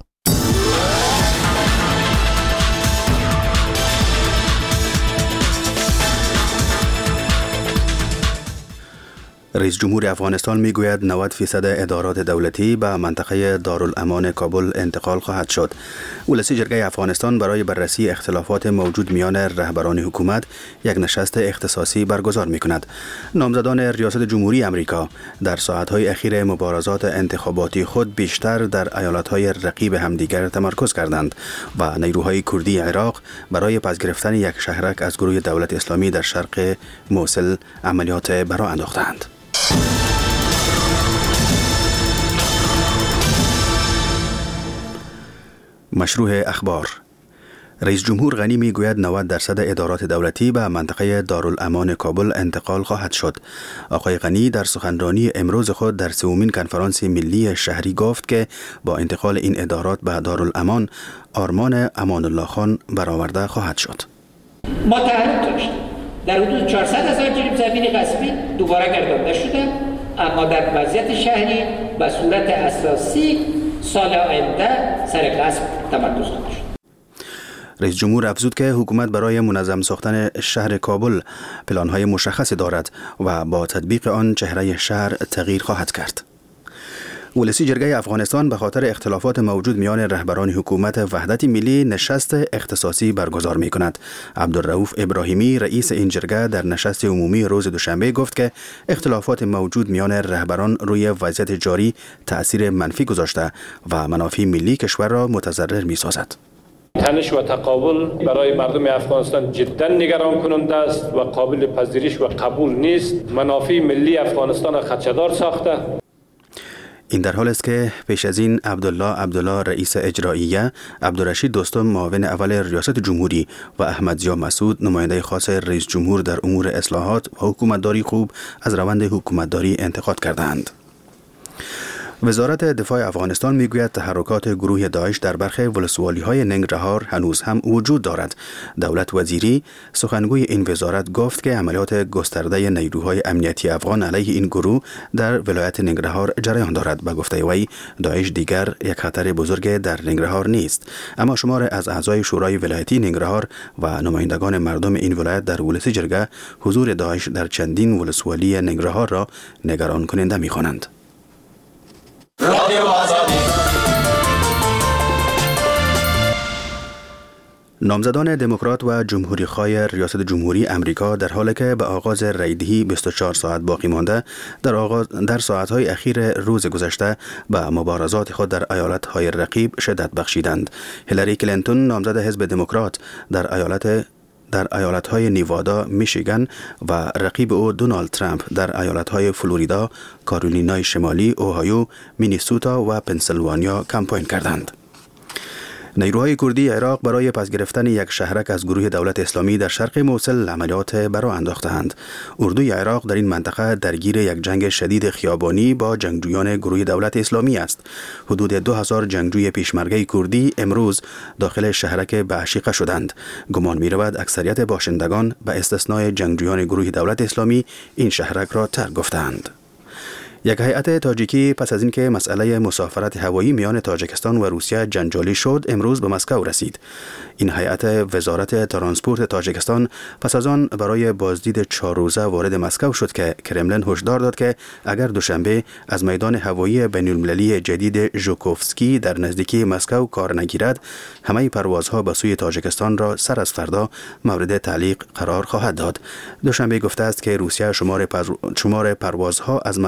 D: رئیس جمهور افغانستان میگوید نود فیصد ادارات دولتی به منطقه دارالامان کابل انتقال خواهد شد. ولسی جرگه افغانستان برای بررسی اختلافات موجود میان رهبران حکومت یک نشست اختصاصی برگزار میکند. نامزدان ریاست جمهوری امریکا در ساعتهای اخیر مبارزات انتخاباتی خود بیشتر در ایالتهای رقیب همدیگر تمرکز کردند و نیروهای کردی عراق برای پس گرفتن یک شهرک از گروه دولت اسلامی در شرق موصل عملیات برآ انداختند. مشروع اخبار. رئیس جمهور غنی میگوید نود درصد ادارات دولتی به منطقه دارالامان کابل انتقال خواهد شد. آقای غنی در سخنرانی امروز خود در سومین کنفرانس ملی شهری گفت که با انتقال این ادارات به دارالامان آرمان امان الله خان برآورده خواهد شد.
F: ما تعهد داشتیم در حدود چهارصد هزار جریب زمین غصبی دوباره گردانده شده، اما در وضعیت شهری به صورت اساسی سال آینده سر غصب تمرکز خواهد شد.
D: رئیس جمهور افزود که حکومت برای منظم ساختن شهر کابل پلان‌های مشخصی دارد و با تطبیق آن چهره شهر تغییر خواهد کرد. ولسی جرگه افغانستان به خاطر اختلافات موجود میان رهبران حکومت وحدت ملی نشست اختصاصی برگزار می کند. عبدالرؤوف ابراهیمی رئیس این جرگه در نشست عمومی روز دوشنبه گفت که اختلافات موجود میان رهبران روی وضعیت جاری تأثیر منفی گذاشته و منافع ملی کشور را متضرر می سازد.
X: تنش و تقابل برای مردم افغانستان جدا نگران کننده است و قابل پذیرش و قبول نیست. منافع ملی افغانستان را خدشه‌دار ساخته.
D: این در حال است که پیش از این عبدالله عبدالله رئیس اجراییه، عبدالرشید دوستم معاون اول ریاست جمهوری و احمد ضیا مسعود نماینده خاص رئیس جمهور در امور اصلاحات و حکومتداری خوب از روند حکومتداری انتقاد کردند. وزارت دفاع افغانستان میگوید تحرکات گروه داعش در برخی ولسوالی‌های ننگرهار هنوز هم وجود دارد. دولت وزیری سخنگوی این وزارت گفت که عملیات گسترده نیروهای امنیتی افغان علیه این گروه در ولایت ننگرهار جریان دارد. به گفته وی داعش دیگر یک خطر بزرگ در ننگرهار نیست، اما شمار از اعضای شورای ولایتی ننگرهار و نمایندگان مردم این ولایت در ولسی جرگه حضور داعش در چندین ولسوالی ننگرهار را نگران کننده می‌خوانند. نامزدان دموکرات و جمهوری خواه ریاست جمهوری امریکا در حالی که به آغاز رایدهی بیست و چهار ساعت باقی مانده در آغاز در ساعت‌های اخیر روز گذشته به مبارزات خود در ایالت‌های رقیب شدت بخشیدند. هیلاری کلینتون نامزد حزب دموکرات در ایالت در ایالت‌های نیوادا، میشیگان و رقیب او دونالد ترامپ در ایالت‌های فلوریدا، کارولینای شمالی، اوهایو، مینیسوتا و پنسیلوانیا کمپاین کردند. نیروهای کردی عراق برای پس گرفتن یک شهرک از گروه دولت اسلامی در شرق موصل عملیات برآ انداختند. اردوی عراق در این منطقه درگیر یک جنگ شدید خیابانی با جنگجویان گروه دولت اسلامی است. حدود دو هزار جنگجوی پیشمرگه کردی امروز داخل شهرک بعشیقه شدند. گمان می‌رود اکثریت باشندگان به استثنای جنگجویان گروه دولت اسلامی این شهرک را ترک گفتند. یک هیئت تاجیکی پس از اینکه مسئله مسافرت هوایی میان تاجیکستان و روسیه جنجالی شد امروز به مسکو رسید. این هیئت وزارت ترانسپورت تاجیکستان پس از آن برای بازدید چهار روزه وارد مسکو شد که کرملین هشدار داد که اگر دوشنبه از میدان هوایی بین‌المللی جدید ژوکوفسکی در نزدیکی مسکو کار نگیرد، همه پروازها به سوی تاجیکستان را سر از فردا مورد تعلیق قرار خواهد داد. دوشنبه گفته است که روسیه شمار شمار پروازها از مسکو به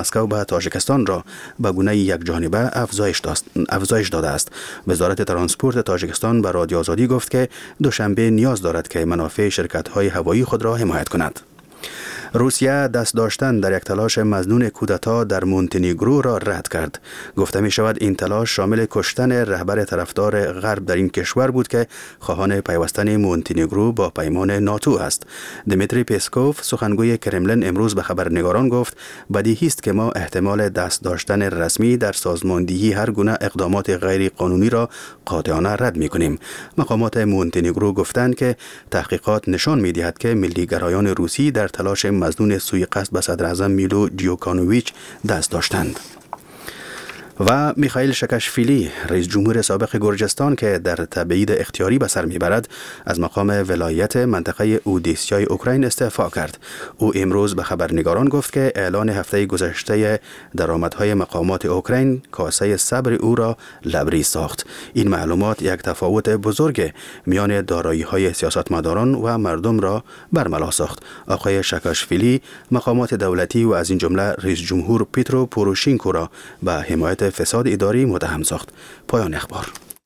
D: تاجیکستان را به گونه یک جانبه افزایش, افزایش داده است. وزارت ترانسپورت تاجیکستان به رادیو آزادی گفت که دوشنبه نیاز دارد که منافع شرکت‌های هوایی خود را حمایت کند. روسیه دست داشتن در یک تلاش مظنون کودتا در مونتنیگرو را رد کرد. گفته می شود این تلاش شامل کشتن رهبر طرفدار غرب در این کشور بود که خواهان پیوستن مونتنیگرو با پیمان ناتو است. دمیتری پسکوف سخنگوی کرملین امروز به خبرنگاران گفت بدیهی است که ما احتمال دست داشتن رسمی در سازماندهی هر گونه اقدامات غیر قانونی را قاطعانه رد می کنیم. مقامات مونتنیگرو گفتند که تحقیقات نشان می دهد که ملیگرایان روسی در تلاش مظنون سوی قصد به صدر اعظم میلو دیوکانوویچ دست داشتند. و میخائیل شاکاشویلی رئیس جمهور سابق گرجستان که در تبعید اختیاری به سر میبرد از مقام ولایت منطقه اودیسیای اوکراین استعفا کرد. او امروز به خبرنگاران گفت که اعلان هفته گذشته درآمدهای مقامات اوکراین کاسه صبر او را لبریز ساخت. این معلومات یک تفاوت بزرگ میان دارایی‌های سیاستمداران و مردم را برملا ساخت. آقای شاکاشویلی مقامات دولتی و از این جمله رئیس جمهور پیترو پوروشینکو را به حمایت فساد اداری متهم ساخت. پایان اخبار.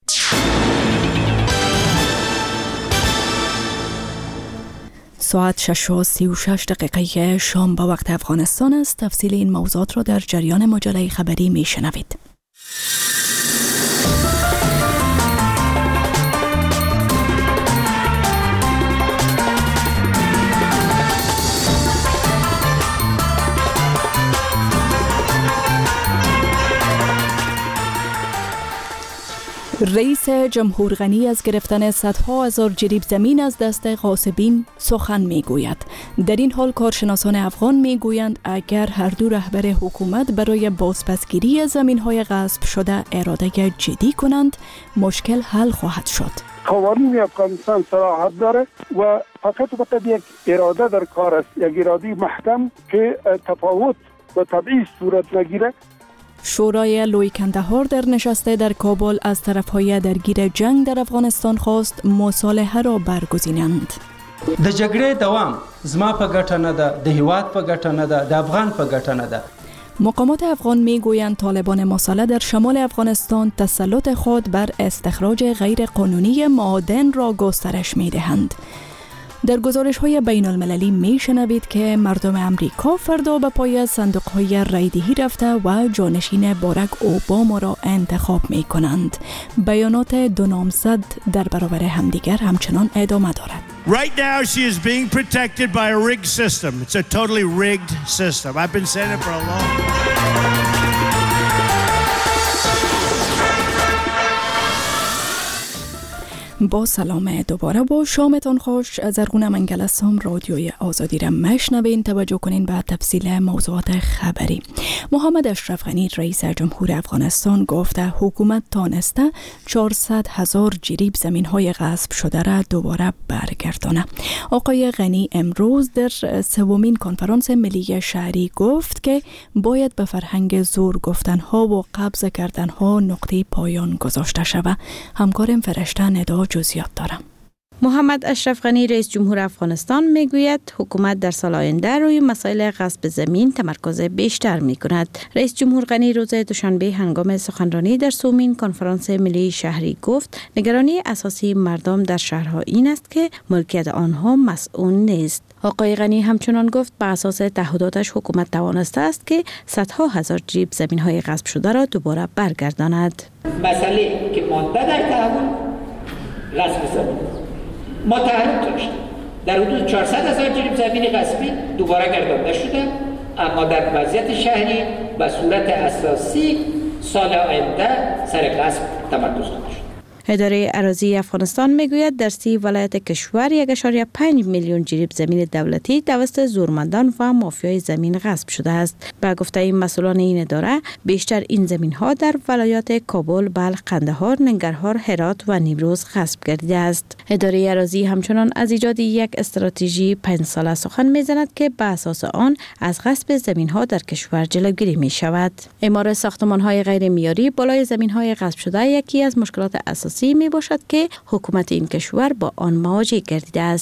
C: ساعت شش و سی و شش دقیقه شام به وقت افغانستان است. تفصیل این موضوعات را در جریان مجله خبری می شنوید. رئیس جمهور غنی از گرفتن صدها هزار جریب زمین از دست غاصبین سخن میگوید. در این حال کارشناسان افغان میگویند اگر هر دو رهبر حکومت برای بازپسگیری از زمین‌های غصب شده اراده جدی کنند مشکل حل خواهد شد.
G: قوانین افغانستان صلاحیت داره و فقط فقط یک اراده در کار است، یک اراده محکم که تفاوت و تبعیض صورت نگیره.
C: شورای لوی کندهار در نشسته در کابل از طرفهای درگیر جنگ در افغانستان خواست مصالحه را برگزینند.
H: د جګړې دوام زما په ګټه نه ده، د هیواد په ګټه نه ده، د افغان په ګټه نه ده.
C: مقامات افغان میگویند طالبان مسلح در شمال افغانستان تسلط خود بر استخراج غیر قانونی معادن را گسترش میدهند. در گزارش‌های بین المللی می‌شنوید که مردم امریکا فردا به پای صندوق‌های رایدهی رفته و جانشین باراک اوباما را انتخاب می‌کنند. بیانات دو نامزد در برابر همدیگر همچنان ادامه دارد.
I: Right now she is being protected by a rigged system. It's a totally rigged system. I've been saying it for a long time.
C: با سلام دوباره با شامتان خوش. زرغونه منگل هستم. رادیوی آزادی را مشنوین. توجه کنین به تفصیل موضوعات خبری. محمد اشرف غنی رئیس جمهور افغانستان گفته حکومت تانسته چهارصد هزار جریب زمین های غصب شده را دوباره برگردانه. آقای غنی امروز در سومین کنفرانس ملی شهری گفت که باید به فرهنگ زور گفتن ها و قبض کردن ها نقطه پایان گذاشته شود. همکارم فرشته ندا جزئیات دارم.
J: محمد اشرف غنی رئیس جمهور افغانستان میگوید حکومت در سال آینده روی مسائل غصب زمین تمرکز بیشتر می کند. رئیس جمهور غنی روز دوشنبه هنگام سخنرانی در سومین کنفرانس ملی شهری گفت نگرانی اساسی مردم در شهرها این است که ملکیت آنها مسئول نیست. آقای غنی همچنان گفت به اساس تعهداتش حکومت توانسته است که صدها هزار جریب زمین های غصب شده را دوباره برگرداند.
F: مسئله که مانده در تحول غصب زمین ما تعهد داشتیم در حدود چهارصد هزار جریب زمین غصبی دوباره گردانده شده، اما در وضعیت شهری به صورت اساسی سال آینده سر غصب تمرکز خواهد شد.
J: اداره اراضی افغانستان میگوید در سی ولایت کشور یک ممیز پنج میلیون جریب زمین دولتی توسط زورمندان و مافیای زمین غصب شده است. به گفته این مسئولان این اداره بیشتر این زمین ها در ولایات کابل، بلخ، قندهار، ننگرهار، هرات و نیمروز غصب گردیده است. اداره اراضی همچنان از ایجاد یک استراتژی پنج ساله سخن میزند که به اساس آن از غصب زمین ها در کشور جلوگیری می شود. اعمار ساختمان های غیر معیاری بالای زمین های غصب شده یکی از مشکلات اساسی می باشد که حکومت این کشور با آن مواجه گردیده است.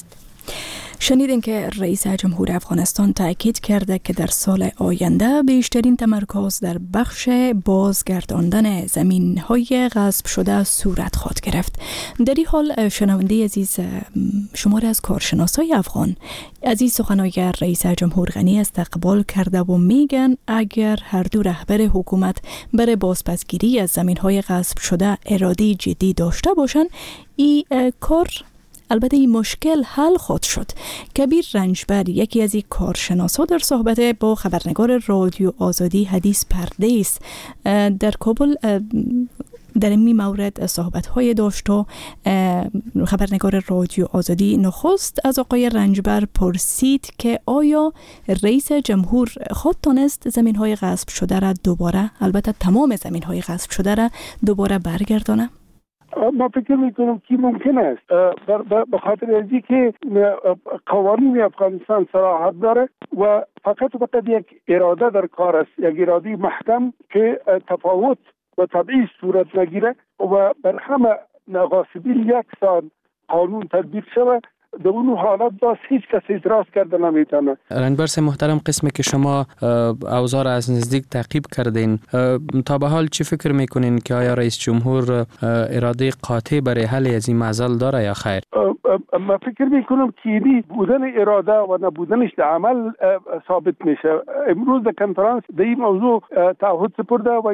C: شنیدین که رئیس جمهور افغانستان تاکید کرده که در سال آینده بیشترین تمرکز در بخش بازگرداندن زمین‌های غصب شده صورت خواهد گرفت. در این حال شنونده عزیز، شمار از کارشناسای افغان از این سخنهای رئیس جمهور غنی استقبال کرده و میگن اگر هر دو رهبر حکومت برای بازپسگیری از زمین‌های غصب شده اراده جدی داشته باشند، این کار البته این مشکل حل خواهد شد. کبیر رنجبر، یکی از این کارشناسا، در صحبت با خبرنگار رادیو آزادی حدیث پرده است در کابل در این مورد صحبت‌های داشت و خبرنگار رادیو آزادی نخست از آقای رنجبر پرسید که آیا رئیس جمهور خود تانست زمین‌های غصب شده را دوباره، البته تمام زمین‌های غصب شده را دوباره برگردانه؟
G: ما فکر میکنم که ممکن است، به خاطر ازی که قوانین افغانستان صراحت داره و فقط فقط یک اراده در کار است، یک اراده محکم که تفاوت و تبعیض صورت نگیره و بر همه غاصبین یک سان قانون تطبیق شود. در اون حالت باز هیچ کس اعتراض کرده نمیتونه.
E: رنجبر محترم، قسمی که شما اوضاع را از نزدیک تعقیب کردین، تا به حال چی فکر میکنین که آیا رئیس جمهور اراده قاطع برای حل از این معضل داره یا خیر؟
G: ما فکر میکنم که بودن اراده و نبودنش در عمل ثابت میشه. امروز در کنفرانس در این موضوع تعهد سپرده و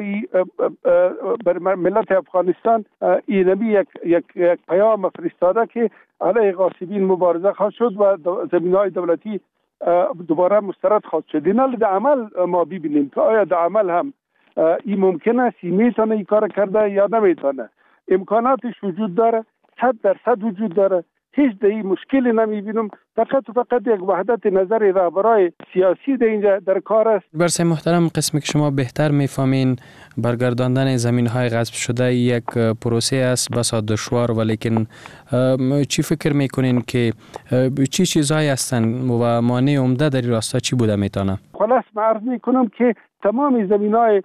G: بر ملت افغانستان اینمی یک یک یک پیام فرستاده که علیه غاصبین مبارزه خواهد شد و زمینهای دولتی دوباره مسترد خواهد شد. این در عمل ما ببینیم که آیا در عمل هم این ممکن است، این میتونه این کار کرده یا نمیتونه. امکاناتش وجود داره، صد درصد وجود داره، هیچ در این مشکلی نمیبینم. فقط فقط یک وحدت نظر رهبرای سیاسی در اینجا در کار است.
E: برسه محترم، قسمی که شما بهتر میفهمین برگرداندن زمین‌های غصب شده یک پروسه است بسا دشوار، ولیکن چی فکر میکنین که چی چیزهایی هستن و مانع عمده در این راستا چی بوده میتونه؟
G: خلاص من عرض میکنم که تمام زمین‌های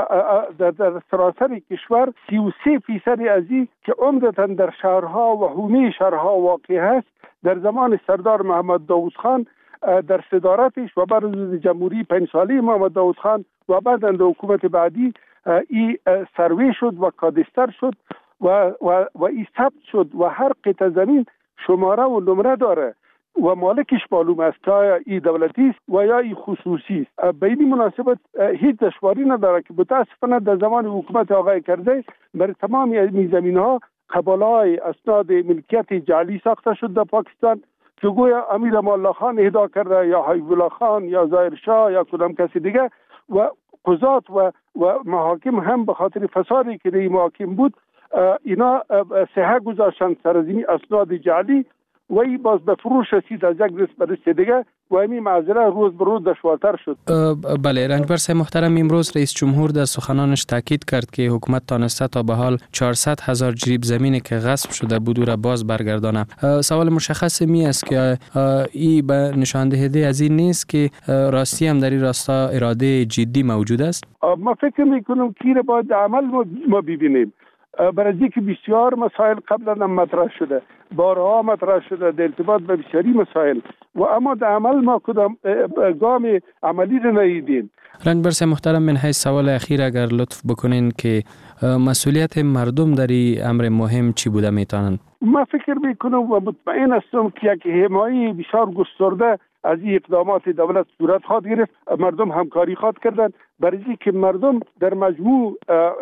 G: در, در سراسر کشور سی و سه فیصد از این که عمدتاً در شهرها و حومه شهرها واقع هست، در زمان سردار محمد داود خان در صدارتش و بعد از جمهوری پنج ساله محمد داود خان و بعد در حکومت بعدی این سروی شد و کادستر شد و و و این ثبت شد و هر قطعه زمین شماره و نمره داره و مالکش معلوم است که آیا این دولتی است و یا این خصوصی است. به این مناسبت هیچ دشواری نداره که متاسفانه در زمان حکومت آقای کرزی بر تمام این زمین‌ها قباله‌های اسناد ملکیت جعلی ساخته شد در پاکستان که گویا امیر امان الله خان اهدا کرده یا حبیب الله خان یا ظاهر شاه یا کدام کسی دیگه و قضات و و محاکم هم به خاطر فسادی که این محاکم بود اینا صحه گذاشتن سر از این اسناد جعلی و این باز به فروش رسید از یک رسم به رسم دیگه و این معضله روز به روز دشوارتر شد.
E: بله، رنجبر صاحب محترم، امروز رئیس جمهور در سخنانش تاکید کرد که حکومت تانسته تا به حال چهارصد هزار جریب زمینی که غصب شده بود را باز برگردانه. سوال مشخص می است که این به نشاندهنده از این نیست که راستی هم در این راستا اراده جدی موجود است؟
G: ما فکر میکنم که باید عمل ما ببینیم. برای که بسیار مسائل قبلا هم مطرح شده، بارها مطرح شده در ارتباط به بسیاری مسائل و اما در عمل ما کدام گام عملی رو ندیدیم.
E: رنجبر صاحب محترم، من حیث سوال اخیر اگر لطف بکنین که مسئولیت مردم در این امر مهم چی بوده میتونن؟
G: ما فکر میکنم و مطمئن هستم که یک حمایت بسیار گسترده از این اقدامات دولت صورت خواهد گرفت. مردم همکاری خواهد کردن برای که مردم در مجموع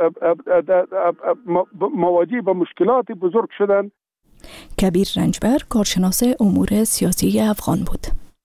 G: مواجه با مشکلات بزرگ شدن.
C: کبیر رنجبر، کارشناس امور سیاسی افغان بود.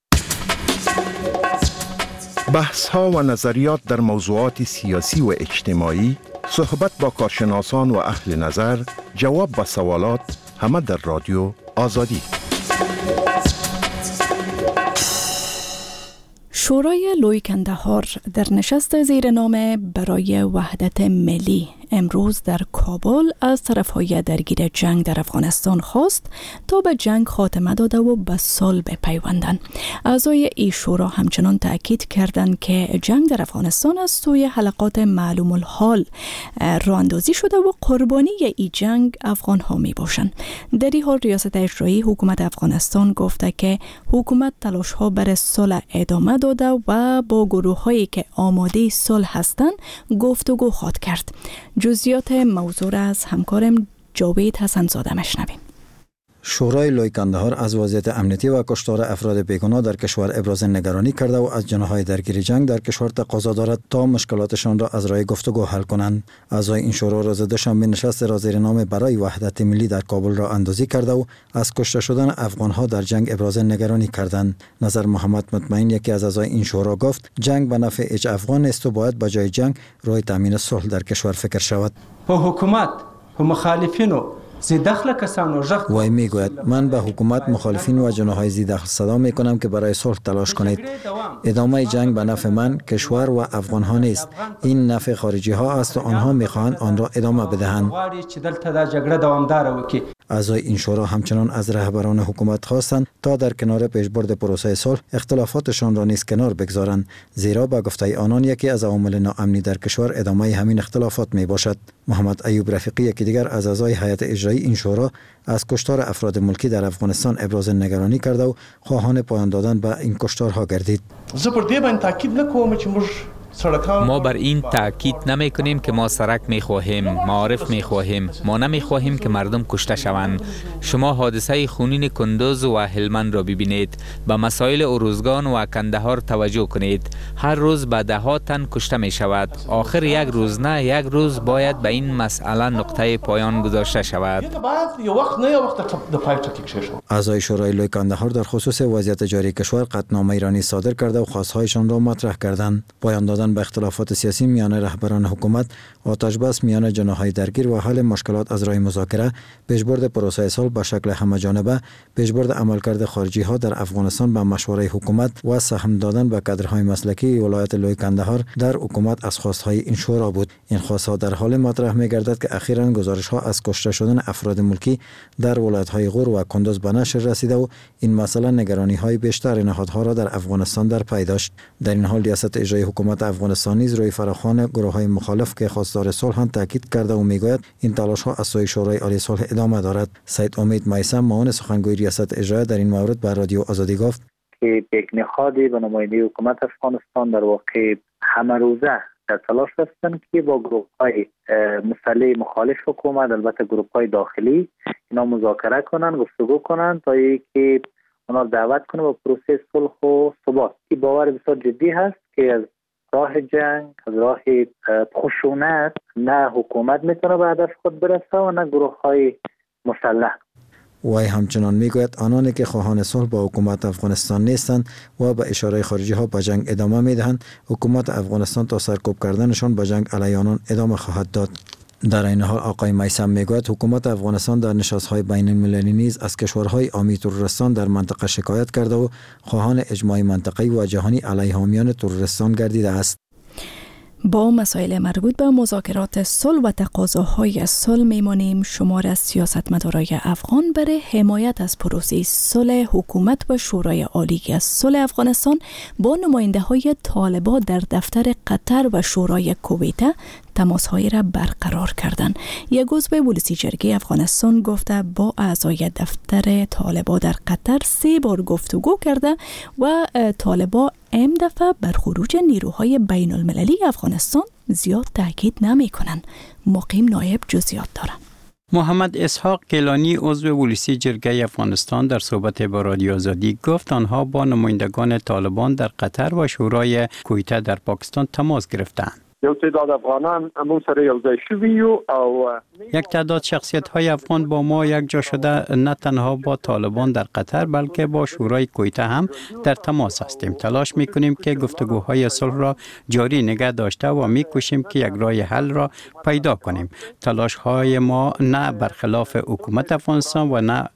U: بحث ها و نظریات در موضوعات سیاسی و اجتماعی، صحبت با کارشناسان و اهل نظر، جواب به سوالات، همه در رادیو آزادی.
C: شورای لوی کندهار در نشست زیر نام برای وحدت ملی امروز در کابل از طرفهای درگیر جنگ در افغانستان خواست تا به جنگ خاتمه داده و به صلح بپیوندند. اعضای این شورا همچنان تاکید کردند که جنگ در افغانستان از سوی حلقات معلوم الحال راه اندازی شده و قربانی این جنگ افغان ها می باشند. در این حال ریاست اجرایی حکومت افغانستان گفته که حکومت تلاش ها برای صلح ادامه داده و با گروه هایی که آماده صلح هستند گفتگو خواهد کرد. جزئیات موضوع را از همکارم جاوید حسن زاده مشنویم.
K: شورای لوی کندهار از وضعیت امنیتی و کشتار افراد بیگناه در کشور ابراز نگرانی کرده و از جناح‌های درگیر جنگ در کشور تقاضا دارد تا مشکلاتشان را از راه گفتگو حل کنند. اعضای این شورا روز دوشنبه نشست را زیر نام برای وحدت ملی در کابل را اندازی کرده و از کشته شدن افغان‌ها در جنگ ابراز نگرانی کردند. نظر محمد مطمئن یکی از اعضای این شورا گفت جنگ به نفع هیچ افغان است و باید به جای جنگ راه تامین صلح در کشور فکر شود.
H: په حکومت په مخالفینو زیدخل کسانو ژغ
K: وای میگوید من به حکومت مخالفین و جناح‌های زیدخل صدا میکنم که برای صلح تلاش کنید. ادامه جنگ به نفع من، کشور و افغان‌ها نیست. این نفع خارجی ها است و آنها میخواهند آن را ادامه بدهند. اعضای این شورا همچنان از رهبران حکومت خواستند تا در کنار پیشبرد پروسه صلح اختلافاتشان را نیز کنار بگذارند، زیرا با گفته آنان یکی از عوامل ناامنی در کشور ادامه همین اختلافات می باشد. محمد ایوب رفیقی یکی دیگر از اعضای هیئت اجرایی این شورا از کشتار افراد ملکی در افغانستان ابراز نگرانی کرده و خواهان پایان دادن به این کشتارها گردید.
L: زه پر دې باندې تاکید نکوم چې موږ ما بر این تاکید نمی کنیم که ما سرک می خواهیم، معارف می خواهیم، ما نمی خواهیم که مردم کشته شوند. شما حادثه خونین کندوز و هلمند را ببینید، به مسائل اروزگان و کندهار توجه کنید. هر روز به ده ها تن کشته می شود. آخر یک روز نه یک روز باید به این مسئله نقطه پایان گذاشته شود.
K: اعضای شورای لوی کندهار در خصوص وضعیت جاری کشور قطعنامه ایرانی صادر کرده و خواستهایشان را مطرح کردند. پایان دادن به اختلافات سیاسی میان رهبران حکومت، آتش بس میان جناح‌های درگیر و حل مشکلات از راه مذاکره، پیشبرد پروسه صلح به شکل همه‌جانبه، پیشبرد عملکرد خارجی ها در افغانستان به مشوره حکومت و سهم دادن به کادرهای مسلکی ولایت لوی کندهار در حکومت از خواستهای این شورا بود. این خواستها در حال مطرح می‌گردد که اخیراً گزارش‌ها از کشته شدن افراد ملکی در ولایت‌های غور و کندوز به نشر رسیده و این مسئله نگرانی‌های بیشتر نهادها را در افغانستان در پی داشت. در این حال ریاست اجرایی حکومت افغانستان نیز روی فراخوان گروه‌های مخالف که خواستار صلح هم تاکید کرده و میگوید این تلاش‌ها از سوی شورای عالی صلح ادامه دارد. سید امید میثم معاون سخنگوی ریاست اجرایی در این مورد به رادیو آزادی گفت
O: که یک نهادی به نمایندگی حکومت افغانستان در واقع همه روزه در تلاش هستند که با گروه‌های مسلح مخالف حکومت، البته گروه‌های داخلی، اینا مذاکره کنند، گفتگو کنند تا اینکه اونا دعوت کنه با پروسه صلح و ثبات. این باور بسیار جدی هست که از راه جنگ، از راه خشونت نه حکومت میتونه به هدف خود برسه و نه گروه‌های مسلح.
K: وی همچنان میگوید آنانی که خواهان صلح با حکومت افغانستان نیستند و به اشاره خارجی ها به جنگ ادامه میدهند، حکومت افغانستان تا سرکوب کردنشان به جنگ علیه آنان ادامه خواهد داد. در این حال آقای میثم میگوید حکومت افغانستان در نشست‌های بین المللی نیز از کشورهای حامی تروریستان در منطقه شکایت کرده و خواهان اجماع منطقه‌ای و جهانی علیه حامیان تروریستان گردیده است.
C: با مسائل مربوط به مذاکرات صلح و تقاضاهای صلح میمانیم. شمار از سیاستمدارای افغان برای حمایت از پروسه صلح حکومت و شورای عالی از صلح افغانستان با نماینده های طالبان در دفتر قطر و شورای کویت تماس‌های را برقرار کردند. یک عضو پلیسی جرگه افغانستان گفته با اعضای دفتر طالبان در قطر سه بار گفتگو کرده و طالبان این دفعه بر خروج نیروهای بین المللی افغانستان زیاد تاکید نمی کنند. مقیم نایب جزئیات دارند.
Q: محمد اسحاق گیلانی عضو پلیسی جرگه افغانستان در صحبت با رادیو آزادی گفت آنها با نمایندگان طالبان در قطر و شورای کویت در پاکستان تماس گرفتند.
Y: یو تعداد افغانان امون سره یو ځای شوي او
Q: یک تعداد شخصیت های افغان با ما یک جا شده، نه تنها با طالبان در قطر بلکه با شورای کویت هم در تماس هستیم. تلاش میکنیم که گفتگوهای صلح را جاری نگه داشته و میکوشیم که یک راه حل را پیدا کنیم. تلاش های ما نه برخلاف حکومت افغانستان و نه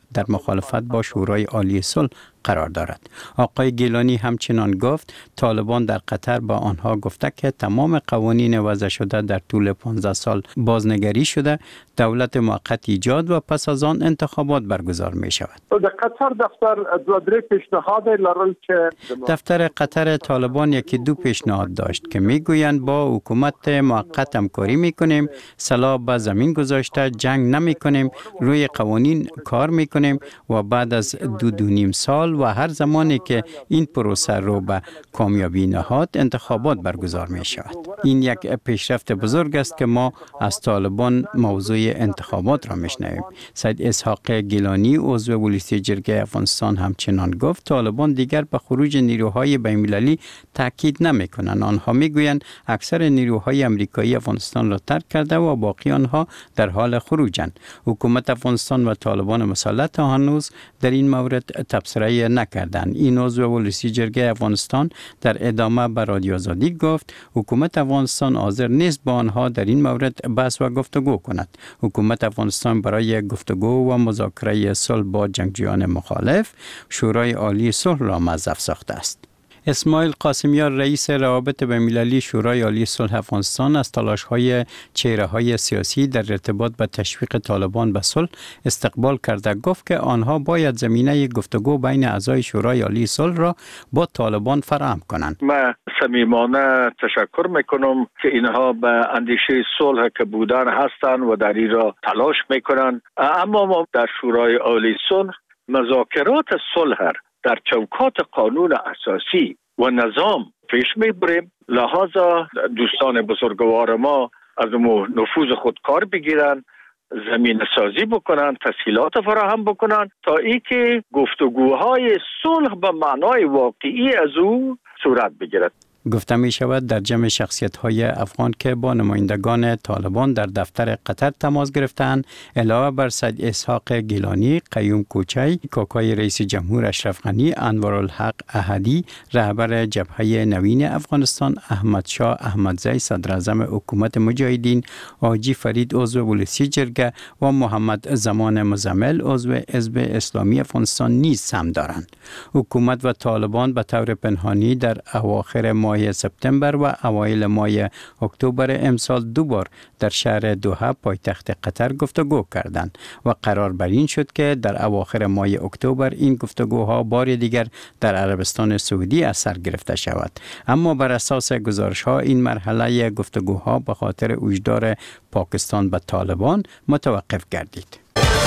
Q: در مخالفت با شورای عالی صلح قرار دارد. آقای گیلانی همچنان گفت طالبان در قطر با آنها گفته که تمام قوانین وضع شده در طول پانزده سال بازنگری شده، دولت موقت ایجاد و پس از آن انتخابات برگزار می شود.
Y: در قطر دفتر دو درې پیشنهاد لرل که
Q: دفتر قطر طالبان یکی دو پیشنهاد داشت که میگویند با حکومت موقت همکاری میکنیم، سلاح به زمین گذاشته، جنگ نمی کنیم، روی قوانین کار میکنیم و بعد از دو دو نیم سال و هر زمانی که این پروسه رو به کامیابی نهاد انتخابات برگزار می شود. این یک پیشرفت بزرگ است که ما از طالبان موضوع انتخابات را میشنویم. سید اسحاق گیلانی عضو پلیسی جرگه افغانستان همچنان گفت طالبان دیگر به خروج نیروهای بین‌المللی تاکید نمی‌کنند. آنها میگویند اکثر نیروهای آمریکایی افغانستان را ترک کرده و باقی آنها در حال خروجند. حکومت افغانستان و طالبان مسلط هنوز در این مورد تبصره نکردند. این عضو پلیسی جرگه افغانستان در ادامه به رادیو آزادی گفت حکومت افغانستان حاضر نیست با آنها در این مورد بحث و گفتگو کند. حکومت افغانستان برای گفتگو و مذاکره صلح با جنگجویان مخالف شورای عالی صلح را موظف ساخته است. اسماعیل قاسمیار رئیس روابط بین‌المللی شورای عالی صلح افغانستان از تلاش‌های چهره‌های سیاسی در ارتباط به تشویق طالبان به صلح استقبال کرده گفت که آنها باید زمینه گفتگو بین اعضای شورای عالی صلح را با طالبان فراهم کنند.
Y: من صمیمانه تشکر میکنم که اینها به اندیشه صلح که بودن هستند و در این را تلاش میکنند، اما ما در شورای عالی صلح مذاکرات صلح در چوکات قانون اساسی و نظام پیش میبریم، لحاظا دوستان بزرگوار ما از نفوذ خود کار بگیرن، زمین سازی بکنن، تسهیلات فراهم بکنن تا ای که گفتگوهای صلح به معنای واقعی از او صورت بگیرد.
Q: گفته می شود در جمع شخصیت های افغان که با نمایندگان طالبان در دفتر قطر تماس گرفتند، علاوه بر سید اسحاق گیلانی، قیوم کوچی، کاکای رئیس جمهور اشرف غنی، انوارالحق احدی، رهبر جبهه نوین افغانستان، احمد شاه احمدزی، صدر اعظم حکومت مجاهدین، حاجی فرید عضو پلیسی جرگه و محمد زمان مزمل عضو حزب اسلامی افغانستان نیز سهم دارند. حکومت و طالبان به طور پنهانی در اواخر ماه سپتامبر و اوایل ماه اکتبر امسال دو بار در شهر دوحه پایتخت قطر گفتگو کردند و قرار بر این شد که در اواخر ماه اکتبر این گفتگوها بار دیگر در عربستان سعودی از سر گرفته شود. اما بر اساس گزارش‌ها این مرحله گفتگوها به خاطر هشدار پاکستان به طالبان متوقف گردید.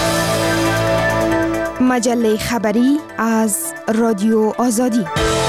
N: مجله خبری از رادیو آزادی.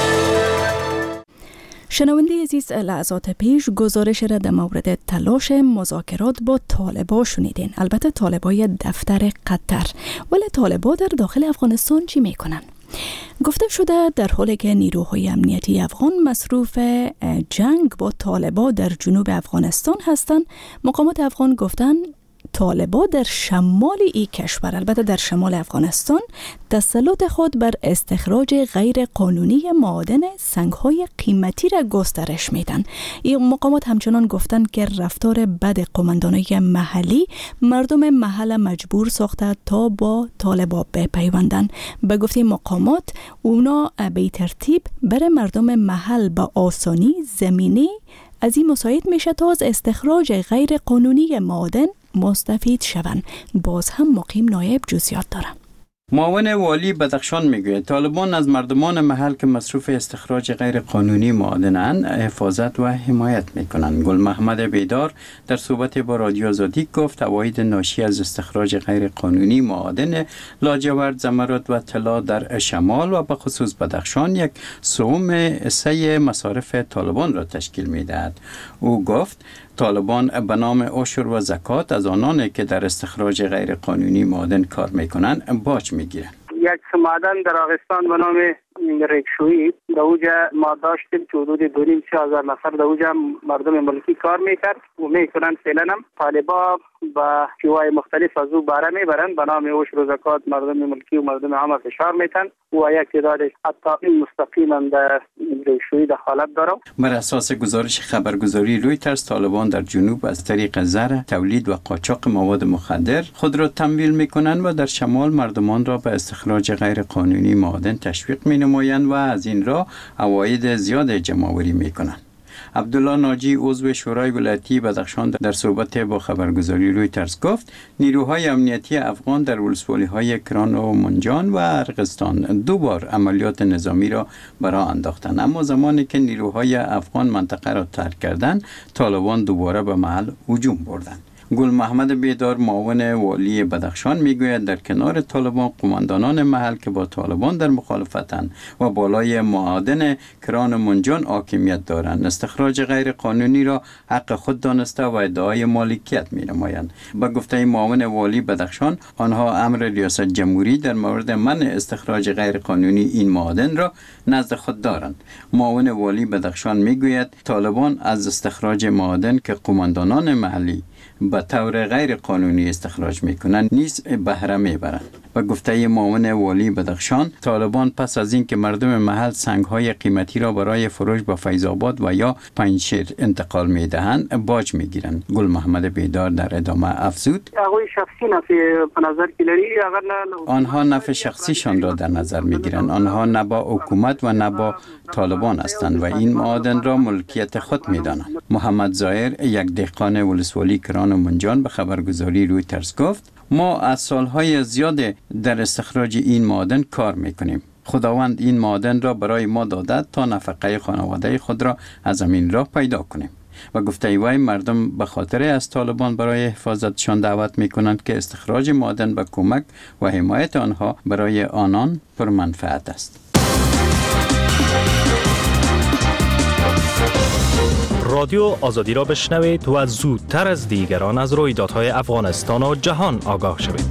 C: شنونده عزیز، لحظات پیش گزارش را در مورد تلاش مذاکرات با طالبا شنیدین. البته طالبای دفتر قطر. ولی طالبا در داخل افغانستان چی میکنن؟ گفته شده در حالی که نیروهای امنیتی افغان مصروف جنگ با طالبا در جنوب افغانستان هستند، مقامات افغان گفتن طالبا در شمال این کشور، البته در شمال افغانستان، تسلط خود بر استخراج غیر قانونی معادن سنگ‌های قیمتی را گسترش میدن. این مقامات همچنان گفتند که رفتار بد قماندانای محلی مردم محل مجبور ساخته تا با طالبا بپیوندن. به گفته مقامات اونا به ترتیب برای مردم محل با آسانی زمینی از این مساعد میشه تا از استخراج غیر قانونی معادن مستفید شوند. باز هم مقیم نایب جزئیات داره.
Q: معاون والی بدخشان میگوید طالبان از مردمان محل که مصروف استخراج غیر قانونی معادنند حفاظت و حمایت میکنند. گل محمد بیدار در صحبت با رادیو آزادی گفت فواید ناشی از استخراج غیر قانونی معادن لاجورد، زمرد و طلا در شمال و به خصوص بدخشان یک سوم سه مصارف طالبان را تشکیل میدهد. او گفت طالبان به نام عشر و زکات از آنانی که در استخراج غیر قانونی معادن کار میکنند باج میگیرند.
P: یک معدن در آغستان به نام
B: ریکشویی در اوجا ما داشتیم که حدود دو نیم سه هزار نفر در اوجا مردم ملکی کار میکرد و میکنن. فعلا هم طالبا با قوای مختلف از او باره میبرن به نام اوش روزکات مردم ملکی و مردم عام فشار میتن و یک تعداد حتی مستقیما در ریکشویی دخالت داره.
Q: بر اساس گزارش خبرگزاری رویترز، طالبان در جنوب از طریق زر، تولید و قاچاق مواد مخدر خود را تمویل میکنند و در شمال مردمان را به استخراج غیر قانونی معادن تشویق می نمایند و از این راه عواید زیاد جمع‌آوری می کنند. عبدالله ناجی عضو شورای ولایتی بدخشان در صحبت با خبرگزاری رویترز گفت نیروهای امنیتی افغان در ولسوالی‌های کران و منجان و ارغستان دو بار عملیات نظامی را برا انداختند، اما زمانی که نیروهای افغان منطقه را ترک کردند طالبان دوباره به محل هجوم بردند. گل محمد بیدار معاون والی بدخشان میگوید در کنار طالبان قماندانان محل که با طالبان در مخالفتند و بالای معادن کران منجان حاکمیت دارند استخراج غیر قانونی را حق خود دانسته و ادعای مالکیت می نمایند. با گفته معاون والی بدخشان آنها امر ریاست جمهوری در مورد منع استخراج غیر قانونی این معادن را نزد خود دارند. معاون والی بدخشان میگوید طالبان از استخراج معادن که قماندانان محلی به طور غیر قانونی استخراج میکنند نیز بهره میبرند. و گفته معاون والی بدخشان طالبان پس از اینکه مردم محل سنگ‌های قیمتی را برای فروش به فیض آباد و یا پنجشیر انتقال میدهند باج میگیرند. گل محمد بیدار در ادامه افزود آنها نفع شخصیشان را در نظر میگیرند. آنها نه با حکومت و نه با طالبان هستند و این معادن را ملکیت خود میدانند. محمد ظاهر یک دهقان ولسوالی کران و منجان به خبرگزاری رویترز گفت ما از سالهای زیاد در استخراج این معادن کار میکنیم. خداوند این معادن را برای ما داده تا نفقه خانواده خود را از همین راه پیدا کنیم. و گفته وی مردم به خاطر از طالبان برای حفاظتشان دعوت میکنند که استخراج معادن به کمک و حمایت آنها برای آنان پرمنفعت است.
P: رادیو آزادی را بشنوید و زودتر از دیگران از رویدادهای افغانستان و جهان آگاه شوید.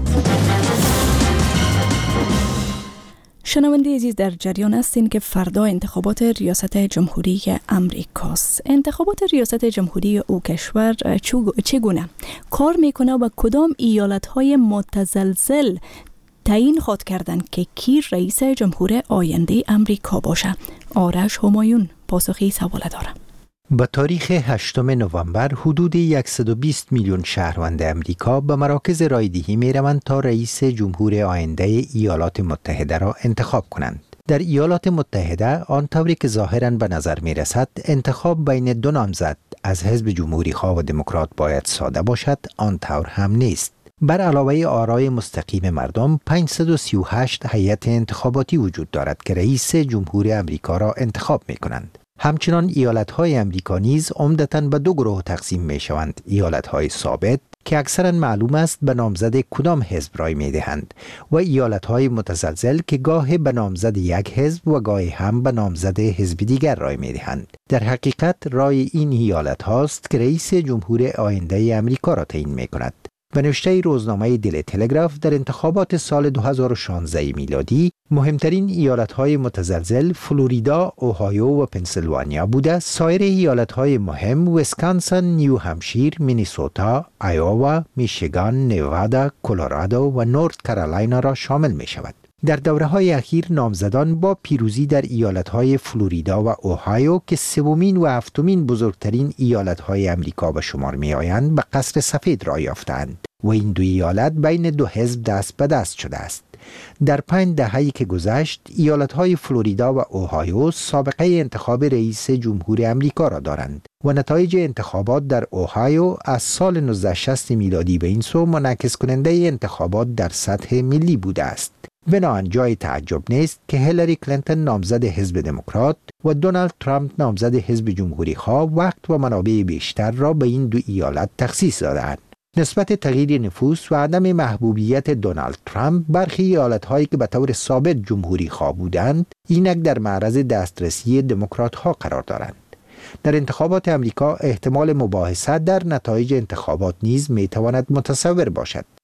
C: شنونده عزیز در جریان هستین که فردا انتخابات ریاست جمهوری امریکاست. انتخابات ریاست جمهوری او کشور چگونه کار میکنه و کدام ایالت‌های متزلزل تعیین خواهد کردند که کی رئیس جمهور آینده امریکا باشه؟ آرش همایون پاسخی سوال داره.
R: با تاریخ هشتم نوامبر حدود صد و بیست میلیون شهروند امریکا به مراکز رایدهی می روند تا رئیس جمهور آینده ایالات متحده را انتخاب کنند. در ایالات متحده آنطوری که ظاهراً به نظر می رسد انتخاب بین دو نامزد از حزب جمهوری خواه و دموکرات باید ساده باشد، آنطور هم نیست. بر علاوه آرای مستقیم مردم پانصد و سی و هشت هیئت انتخاباتی وجود دارد که رئیس جمهور امریکا را انتخاب می کنند. همچنان ایالت‌های امریکا نیز عمدتاً به دو گروه تقسیم می‌شوند: ایالت‌های ثابت که اکثراً معلوم است به نامزد کدام حزب رای می‌دهند و ایالت‌های متزلزل که گاه به نامزد یک حزب و گاهی هم به نامزد حزب دیگر رای می‌دهند. در حقیقت رای این ایالت‌هاست که رئیس جمهور آینده امریکا را تعیین می‌کند. به نوشته روزنامه دیلی تلگراف در انتخابات سال دو هزار و شانزده میلادی مهمترین ایالت‌های متزلزل فلوریدا، اوهایو و پنسیلوانیا بوده. سایر ایالت‌های مهم ویسکانسن، نیو همشیر، مینیسوتا، ایووا، میشیگان، نوادا، کلرادو و نورت کارولاینا را شامل می‌شود. در دوره‌های اخیر نامزدان با پیروزی در ایالت‌های فلوریدا و اوهایو که سومین و هفتمین بزرگترین ایالت‌های امریکا به شمار می‌آیند به قصر سفید را یافتند و این دو ایالت بین دو حزب دست به دست شده است. در پنج دهه‌ای که گذشت ایالت‌های فلوریدا و اوهایو سابقه انتخاب رئیس جمهور امریکا را دارند و نتایج انتخابات در اوهایو از سال نوزده صد و شصت میلادی به این سو منعکس کننده انتخابات در سطح ملی بوده است. بنابراین جای تعجب نیست که هیلاری کلینتون نامزد حزب دموکرات و دونالد ترامپ نامزد حزب جمهوری خواه وقت و منابع بیشتر را به این دو ایالت تخصیص دادند. نسبت تغییر نفوس و عدم محبوبیت دونالد ترامپ برخی ایالت‌هایی که به طور ثابت جمهوری خواه بودند اینک در معرض دسترسی دموکرات‌ها قرار دارند. در انتخابات امریکا احتمال مباحثه در نتایج انتخابات نیز میتواند متصور باشد.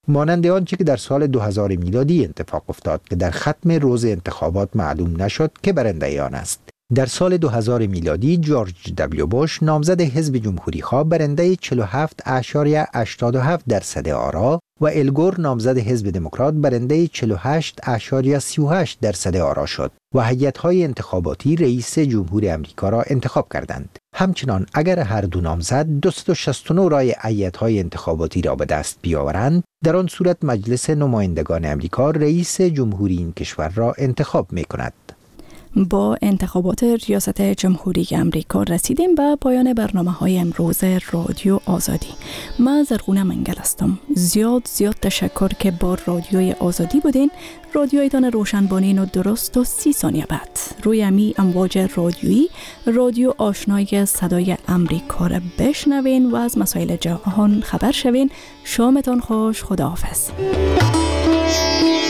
R: مانند آنچه که در سال دو هزار میلادی اتفاق افتاد که در ختم روز انتخابات معلوم نشد که برنده آن است. در سال دو هزار میلادی جورج دبلیو بوش نامزد حزب جمهوری‌خواه برنده چهل و هفت اشاریه هشتاد و هفت درصد آرا و الگور نامزد حزب دموکرات برنده چهل و هشت اشاریه سی و هشت درصد آرا شد و هیئت‌های انتخاباتی رئیس جمهور آمریکا را انتخاب کردند. همچنان اگر هر دو نامزد دویست و شصت و نه رای هیئت‌های انتخاباتی را به دست بیاورند، در آن صورت مجلس نمایندگان آمریکا رئیس جمهوری این کشور را انتخاب می‌کند.
C: با انتخابات ریاست جمهوری امریکا رسیدیم به پایان برنامه های امروز رادیو آزادی. من زرغونه منگل هستم. زیاد زیاد تشکر که با رادیوی آزادی بودین. رادیویتان روشنبانین و درست و سی ثانیه بعد روی امی امواج رادیویی رادیو آشنای صدای امریکا را بشنوین و از مسائل جهان خبر شوین. شامتان خوش. خداحافظ.